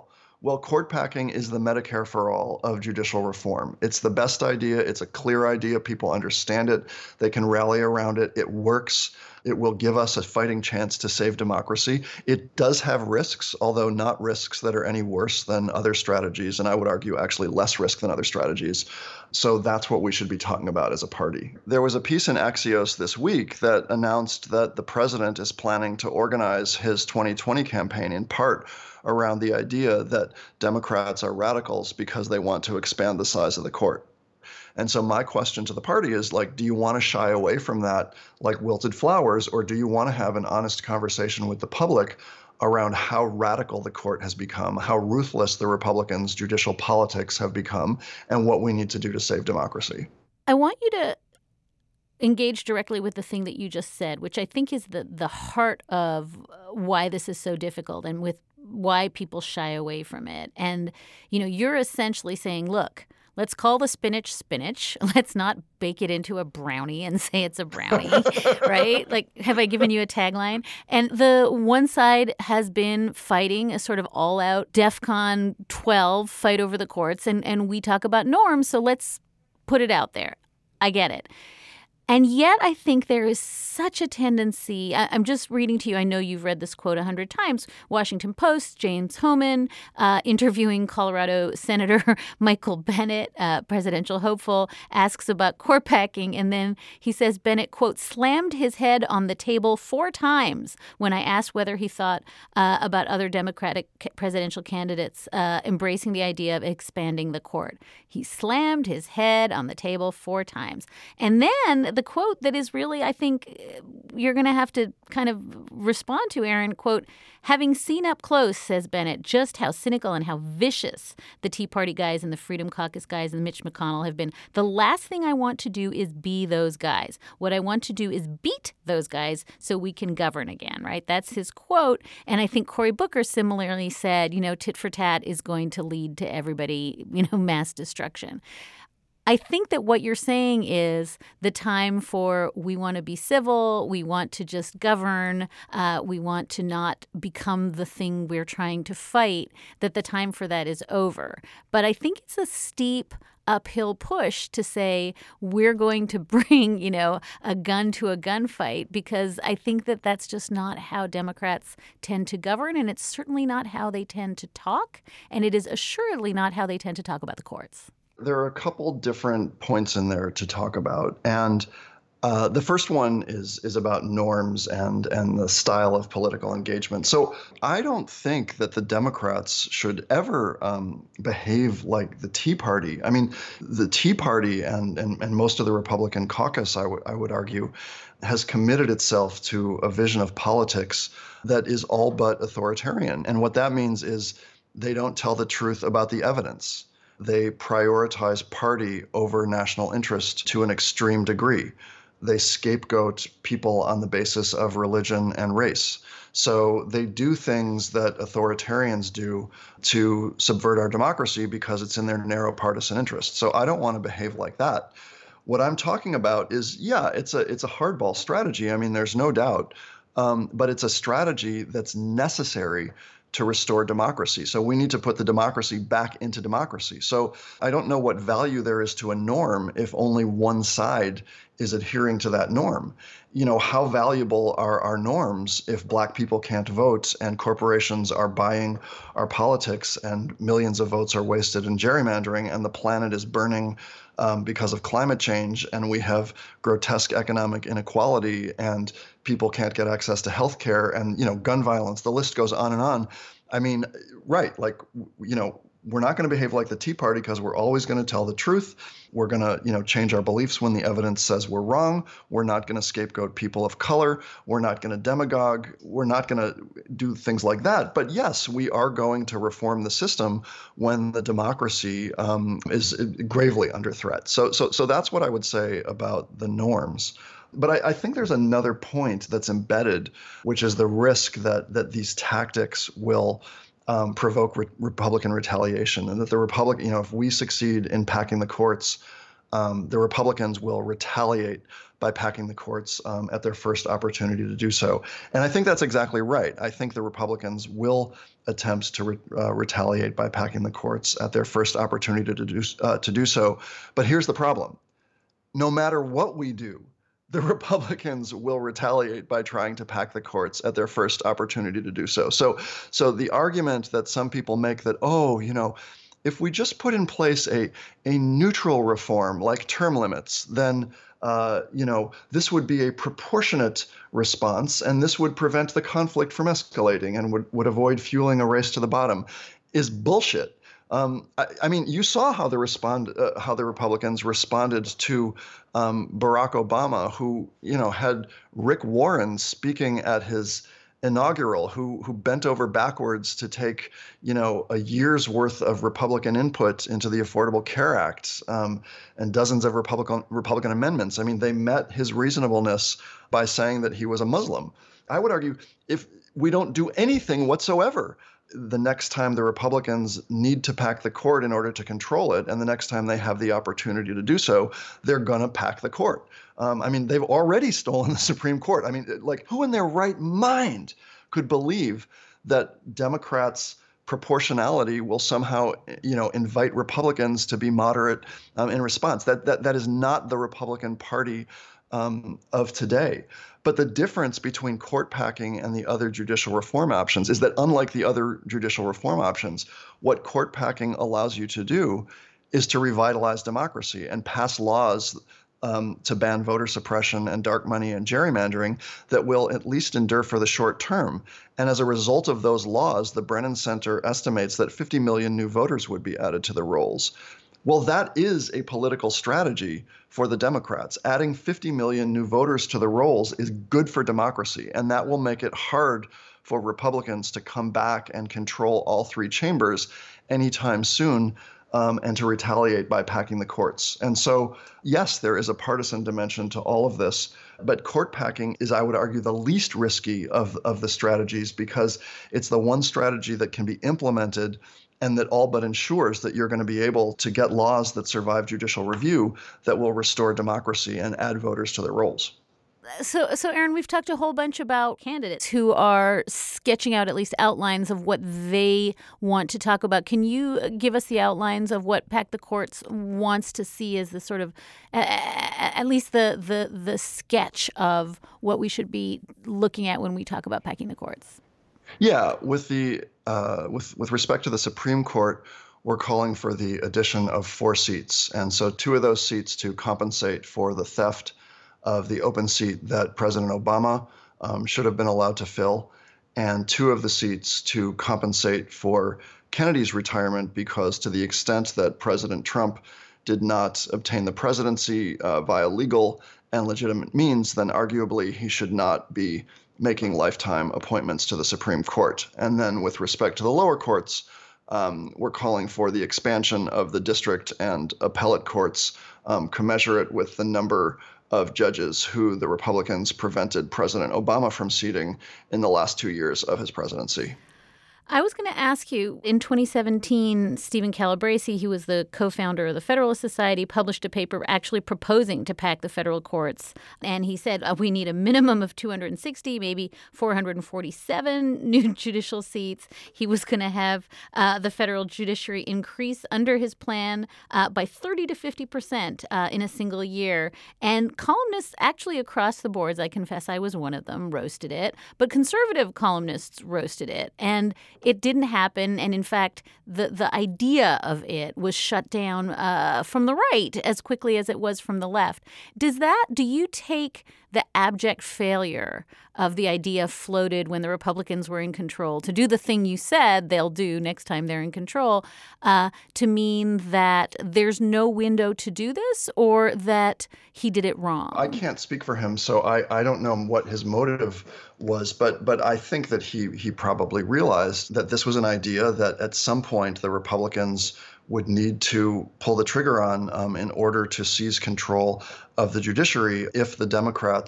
well, court packing is the Medicare for all of judicial reform. It's the best idea. It's a clear idea. People understand it. They can rally around it. It works. It will give us a fighting chance to save democracy. It does have risks, although not risks that are any worse than other strategies, and I would argue actually less risk than other strategies. So that's what we should be talking about as a party. There was a piece in Axios this week that announced that the president is planning to organize his twenty twenty campaign in part around the idea that Democrats are radicals because they want to expand the size of the court. And so my question to the party is, like, do you want to shy away from that like wilted flowers, or do you want to have an honest conversation with the public around how radical the court has become, how ruthless the Republicans' judicial politics have become, and what we need to do to save democracy? I want you to engage directly with the thing that you just said, which I think is the, the heart of why this is so difficult and with why people shy away from it. And, you know, you're essentially saying, look, let's call the spinach spinach. Let's not bake it into a brownie and say it's a brownie, right? Like, have I given you a tagline? And the one side has been fighting a sort of all-out DEFCON twelve fight over the courts, and, and we talk about norms, so let's put it out there. I get it. And yet I think there is such a tendency. I, I'm just reading to you. I know you've read this quote a hundred times. Washington Post, James Hohmann, uh, interviewing Colorado Senator Michael Bennet, uh, presidential hopeful, asks about court packing. And then he says Bennet, quote, slammed his head on the table four times when I asked whether he thought uh, about other Democratic presidential candidates uh, embracing the idea of expanding the court. He slammed his head on the table four times. And then the quote that is really, I think, you're going to have to kind of respond to, Aaron, quote, having seen up close, says Bennet, just how cynical and how vicious the Tea Party guys and the Freedom Caucus guys and Mitch McConnell have been, the last thing I want to do is be those guys. What I want to do is beat those guys so we can govern again, right? That's his quote. And I think Cory Booker similarly said, you know, tit for tat is going to lead to everybody, you know, mass destruction. I think that what you're saying is the time for we want to be civil, we want to just govern, uh, we want to not become the thing we're trying to fight, that the time for that is over. But I think it's a steep uphill push to say we're going to bring, you know, a gun to a gunfight, because I think that that's just not how Democrats tend to govern, and it's certainly not how they tend to talk, and it is assuredly not how they tend to talk about the courts. There are a couple different points in there to talk about. And uh, the first one is is about norms and and the style of political engagement. So I don't think that the Democrats should ever um, behave like the Tea Party. I mean, the Tea Party and and, and most of the Republican caucus, I would I would argue, has committed itself to a vision of politics that is all but authoritarian. And what that means is they don't tell the truth about the evidence. They prioritize party over national interest to an extreme degree. They scapegoat people on the basis of religion and race. So they do things that authoritarians do to subvert our democracy because it's in their narrow partisan interest. So I don't want to behave like that. What I'm talking about is, yeah, it's a it's a hardball strategy. I mean, there's no doubt, um, but it's a strategy that's necessary to restore democracy. So we need to put the democracy back into democracy. So I don't know what value there is to a norm if only one side is adhering to that norm. You know, how valuable are our norms if Black people can't vote and corporations are buying our politics and millions of votes are wasted in gerrymandering and the planet is burning um, because of climate change and we have grotesque economic inequality and people can't get access to health care and, you know, gun violence, the list goes on and on. I mean, right, like, you know, we're not going to behave like the Tea Party because we're always going to tell the truth. We're going to, you know, change our beliefs when the evidence says we're wrong. We're not going to scapegoat people of color. We're not going to demagogue. We're not going to do things like that. But yes, we are going to reform the system when the democracy um, is gravely under threat. So, so, so that's what I would say about the norms. But I, I think there's another point that's embedded, which is the risk that that these tactics will Um, provoke re- Republican retaliation, and that the Republic, you know, if we succeed in packing the courts, um, the Republicans will retaliate by packing the courts um, at their first opportunity to do so. And I think that's exactly right. I think the Republicans will attempt to re- uh, retaliate by packing the courts at their first opportunity to do, uh, to do so. But here's the problem. No matter what we do, the Republicans will retaliate by trying to pack the courts at their first opportunity to do so. So, so the argument that some people make that, oh, you know, if we just put in place a, a neutral reform like term limits, then Uh, you know, this would be a proportionate response, and this would prevent the conflict from escalating and would, would avoid fueling a race to the bottom, is bullshit. Um, I, I mean, you saw how the respond uh, how the Republicans responded to um, Barack Obama, who, you know, had Rick Warren speaking at his inaugural, who who bent over backwards to take, you know, a year's worth of Republican input into the Affordable Care Act um, and dozens of Republican Republican amendments. I mean, they met his reasonableness by saying that he was a Muslim. I would argue if we don't do anything whatsoever, the next time the Republicans need to pack the court in order to control it, and the next time they have the opportunity to do so, they're going to pack the court. Um, I mean, they've already stolen the Supreme Court. I mean, like, who in their right mind could believe that Democrats' proportionality will somehow, you know, invite Republicans to be moderate um, in response? That that that is not the Republican Party um, of today. But the difference between court packing and the other judicial reform options is that, unlike the other judicial reform options, what court packing allows you to do is to revitalize democracy and pass laws um, to ban voter suppression and dark money and gerrymandering that will at least endure for the short term. And as a result of those laws, the Brennan Center estimates that fifty million new voters would be added to the rolls. Well, that is a political strategy for the Democrats. Adding fifty million new voters to the rolls is good for democracy, and that will make it hard for Republicans to come back and control all three chambers anytime soon, um, and to retaliate by packing the courts. And so, yes, there is a partisan dimension to all of this, but court packing is, I would argue, the least risky of, of the strategies, because it's the one strategy that can be implemented and that all but ensures that you're going to be able to get laws that survive judicial review that will restore democracy and add voters to their rolls. So, so Aaron, we've talked a whole bunch about candidates who are sketching out at least outlines of what they want to talk about. Can you give us the outlines of what Pack the Courts wants to see as the sort of, uh, at least the, the the sketch of what we should be looking at when we talk about packing the courts? Yeah, with the uh, with with respect to the Supreme Court, we're calling for the addition of four seats, and so two of those seats to compensate for the theft of the open seat that President Obama um, should have been allowed to fill, and two of the seats to compensate for Kennedy's retirement, because to the extent that President Trump did not obtain the presidency uh, via legal and legitimate means, then arguably he should not be making lifetime appointments to the Supreme Court. And then with respect to the lower courts, um, we're calling for the expansion of the district and appellate courts, um, commensurate with the number of judges who the Republicans prevented President Obama from seating in the last two years of his presidency. I was going to ask you, in twenty seventeen, Stephen Calabresi, who was the co-founder of the Federalist Society, published a paper actually proposing to pack the federal courts. And he said uh, we need a minimum of two hundred sixty, maybe four hundred forty-seven new judicial seats. He was going to have uh, the federal judiciary increase under his plan uh, by thirty to fifty percent uh, in a single year. And columnists actually across the boards, I confess I was one of them, roasted it. But conservative columnists roasted it. And it didn't happen, and in fact, the, the idea of it was shut down uh, from the right as quickly as it was from the left. Does that, do you take the abject failure of the idea floated when the Republicans were in control to do the thing you said they'll do next time they're in control uh, to mean that there's no window to do this, or that he did it wrong? I can't speak for him, so I, I don't know what his motive was, but but I think that he he probably realized that this was an idea that at some point the Republicans would need to pull the trigger on um, in order to seize control of the judiciary if the Democrats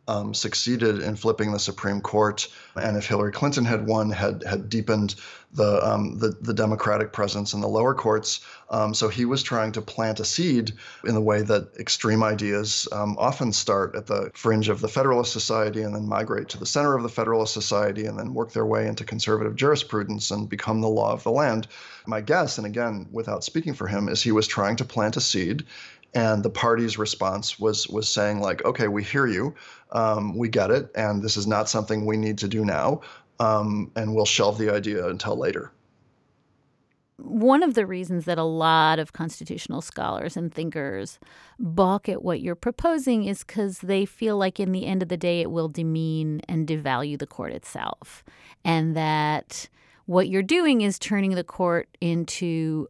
um, succeeded in flipping the Supreme Court, and if Hillary Clinton had won, had had deepened the um, the, the Democratic presence in the lower courts. Um, so he was trying to plant a seed in the way that extreme ideas um, often start at the fringe of the Federalist Society and then migrate to the center of the Federalist Society and then work their way into conservative jurisprudence and become the law of the land. My guess, and again, without speaking for him, is he was trying to plant a seed. And the party's response was was saying, like, okay, we hear you, um, we get it, and this is not something we need to do now, um, and we'll shelve the idea until later. One of the reasons that a lot of constitutional scholars and thinkers balk at what you're proposing is because they feel like in the end of the day it will demean and devalue the court itself, and that what you're doing is turning the court into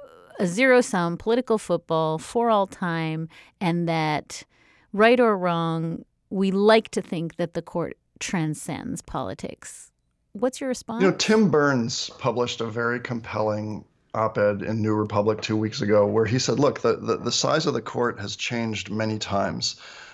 a zero-sum political football for all time, and that, right or wrong, we like to think that the court transcends politics. What's your response? You know, Tim Burns published a very compelling op-ed in New Republic two weeks ago where he said, look, the, the, the size of the court has changed many times.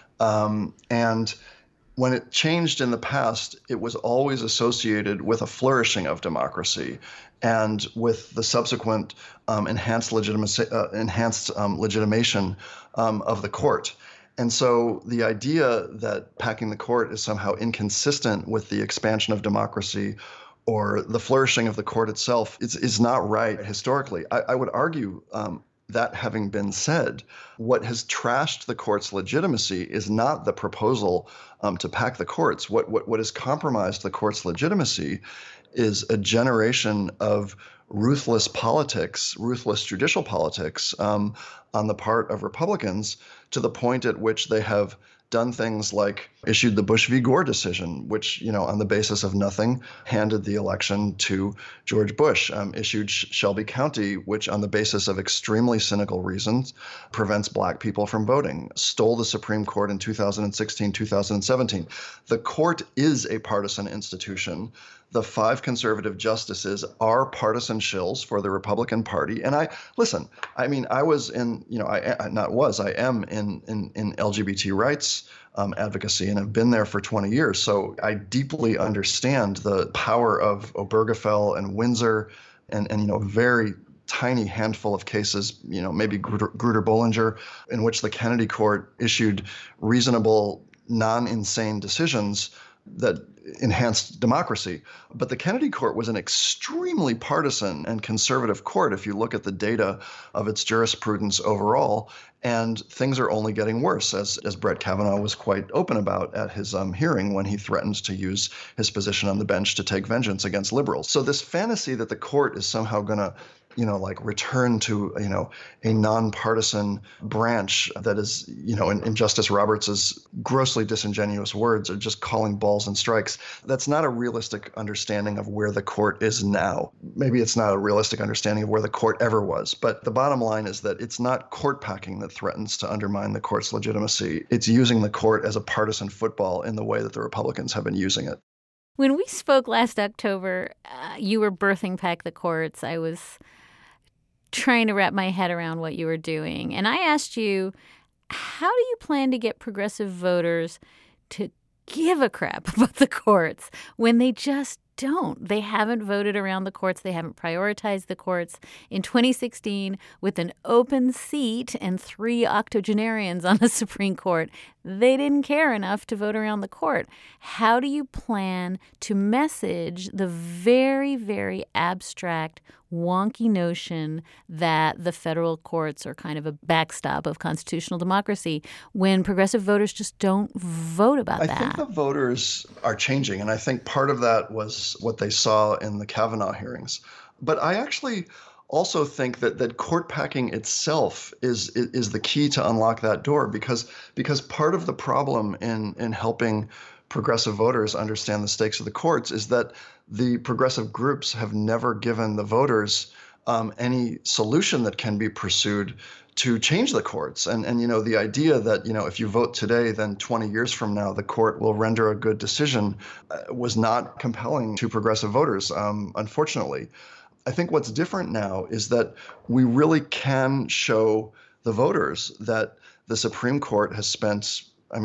Um, and when it changed in the past, it was always associated with a flourishing of democracy and with the subsequent um, enhanced legitimacy, uh, enhanced um, legitimation um, of the court. And so the idea that packing the court is somehow inconsistent with the expansion of democracy or the flourishing of the court itself is, is not right historically. I, I would argue um, that having been said, what has trashed the court's legitimacy is not the proposal um, to pack the courts. What, what, what has compromised the court's legitimacy is a generation of ruthless politics, ruthless judicial politics um, on the part of Republicans, to the point at which they have done things like issued the Bush v. Gore decision, which, you know, on the basis of nothing, handed the election to George Bush, um, issued Shelby County, which on the basis of extremely cynical reasons prevents black people from voting, stole the Supreme Court in two thousand sixteen, two thousand seventeen. The court is a partisan institution. The five conservative justices are partisan shills for the Republican Party. And I, listen, I mean, I was in, you know, I, I not was, I am in, in, in L G B T rights um, advocacy and have been there for twenty years. So I deeply understand the power of Obergefell and Windsor and, and, you know, very tiny handful of cases, you know, maybe Grutter, Grutter Bollinger, in which the Kennedy court issued reasonable, non-insane decisions that enhanced democracy. But the Kennedy court was an extremely partisan and conservative court if you look at the data of its jurisprudence overall. And things are only getting worse, as, as Brett Kavanaugh was quite open about at his um, hearing when he threatened to use his position on the bench to take vengeance against liberals. So this fantasy that the court is somehow going to, you know, like return to, you know, a nonpartisan branch that is, you know, in, in Justice Roberts's grossly disingenuous words, are just calling balls and strikes. That's not a realistic understanding of where the court is now. Maybe it's not a realistic understanding of where the court ever was. But the bottom line is that it's not court packing that threatens to undermine the court's legitimacy. It's using the court as a partisan football in the way that the Republicans have been using it. When we spoke last October, uh, you were birthing Pack the Courts. I was trying to wrap my head around what you were doing. And I asked you, how do you plan to get progressive voters to give a crap about the courts when they just don't? They haven't voted around the courts. They haven't prioritized the courts. In twenty sixteen, with an open seat and three octogenarians on the Supreme Court, they didn't care enough to vote around the court. How do you plan to message the very, very abstract, wonky notion that the federal courts are kind of a backstop of constitutional democracy when progressive voters just don't vote about I that? I think the voters are changing, and I think part of that was what they saw in the Kavanaugh hearings. But I actually also think that that court packing itself is, is is the key to unlock that door, because because part of the problem in in helping progressive voters understand the stakes of the courts is that the progressive groups have never given the voters um, any solution that can be pursued to change the courts. And, and, you know, the idea that, you know, if you vote today, then twenty years from now, the court will render a good decision uh, was not compelling to progressive voters, um, unfortunately. I think what's different now is that we really can show the voters that the Supreme Court has spent, I mean,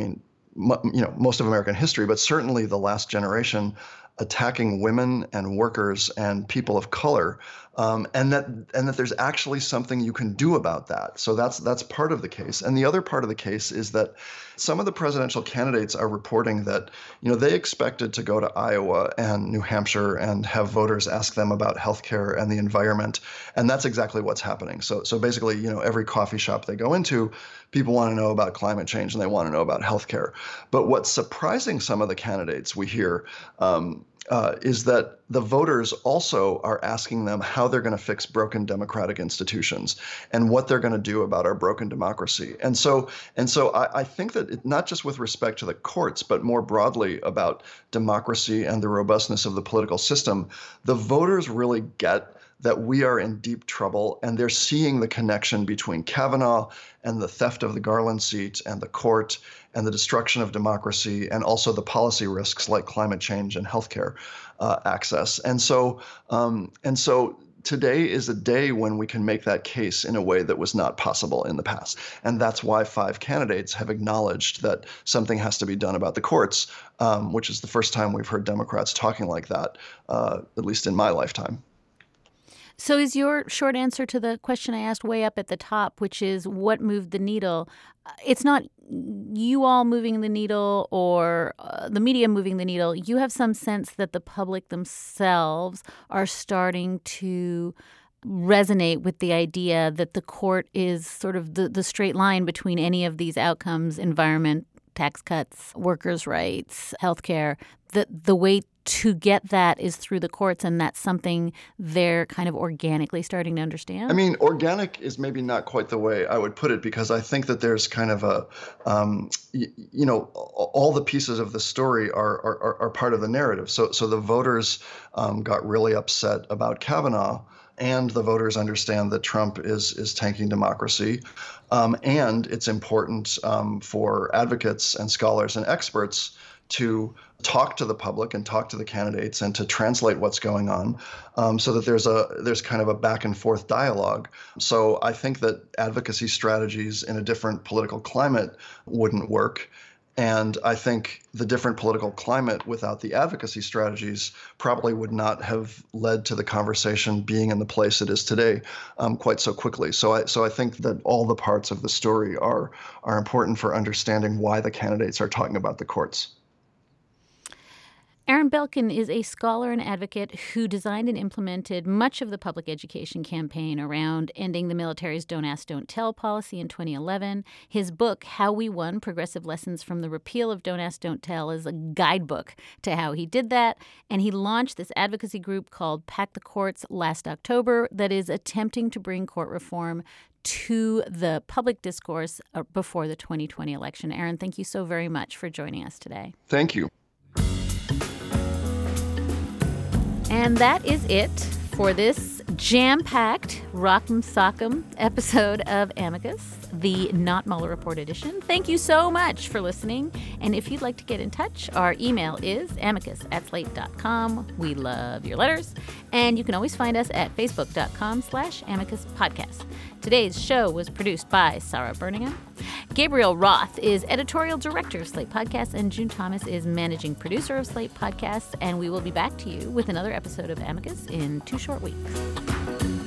you know, most of American history, but certainly the last generation, attacking women and workers and people of color, um, and that and that there's actually something you can do about that. So that's that's part of the case. And the other part of the case is that some of the presidential candidates are reporting that, you know, they expected to go to Iowa and New Hampshire and have voters ask them about healthcare and the environment, and that's exactly what's happening. So so basically, you know, every coffee shop they go into, people want to know about climate change and they want to know about healthcare. But what's surprising some of the candidates we hear um, uh, is that the voters also are asking them how they're going to fix broken democratic institutions and what they're going to do about our broken democracy. And so, and so I, I think that it, not just with respect to the courts, but more broadly about democracy and the robustness of the political system, the voters really get that we are in deep trouble, and they're seeing the connection between Kavanaugh and the theft of the Garland seat and the court and the destruction of democracy and also the policy risks like climate change and healthcare uh, access. And so, um, and so today is a day when we can make that case in a way that was not possible in the past. And that's why five candidates have acknowledged that something has to be done about the courts, um, which is the first time we've heard Democrats talking like that, uh, at least in my lifetime. So is your short answer to the question I asked way up at the top, which is what moved the needle? It's not you all moving the needle or uh, the media moving the needle. You have some sense that the public themselves are starting to resonate with the idea that the court is sort of the, the straight line between any of these outcomes, environment, tax cuts, workers' rights, healthcare. The, the way to get that is through the courts, and that's something they're kind of organically starting to understand? I mean, organic is maybe not quite the way I would put it, because I think that there's kind of a, um, you, you know, all the pieces of the story are are, are part of the narrative. So, so the voters um, got really upset about Kavanaugh, and the voters understand that Trump is is tanking democracy. Um, and it's important um, for advocates and scholars and experts to talk to the public and talk to the candidates and to translate what's going on, um, so that there's a there's kind of a back and forth dialogue. So I think that advocacy strategies in a different political climate wouldn't work. And I think the different political climate without the advocacy strategies probably would not have led to the conversation being in the place it is today um, quite so quickly. So I so I think that all the parts of the story are are important for understanding why the candidates are talking about the courts. Aaron Belkin is a scholar and advocate who designed and implemented much of the public education campaign around ending the military's Don't Ask, Don't Tell policy in twenty eleven. His book, How We Won, Progressive Lessons from the Repeal of Don't Ask, Don't Tell, is a guidebook to how he did that. And he launched this advocacy group called Pack the Courts last October that is attempting to bring court reform to the public discourse before the twenty twenty election. Aaron, thank you so very much for joining us today. Thank you. And that is it for this jam-packed Rock'em Sock'em episode of Amicus, the Not Mueller Report edition. Thank you so much for listening. And if you'd like to get in touch, our email is amicus at slate dot com. We love your letters. And you can always find us at facebook.com slash amicus podcast. Today's show was produced by Sarah Birmingham. Gabriel Roth is editorial director of Slate Podcasts, and June Thomas is managing producer of Slate Podcasts. And we will be back to you with another episode of Amicus in two short weeks.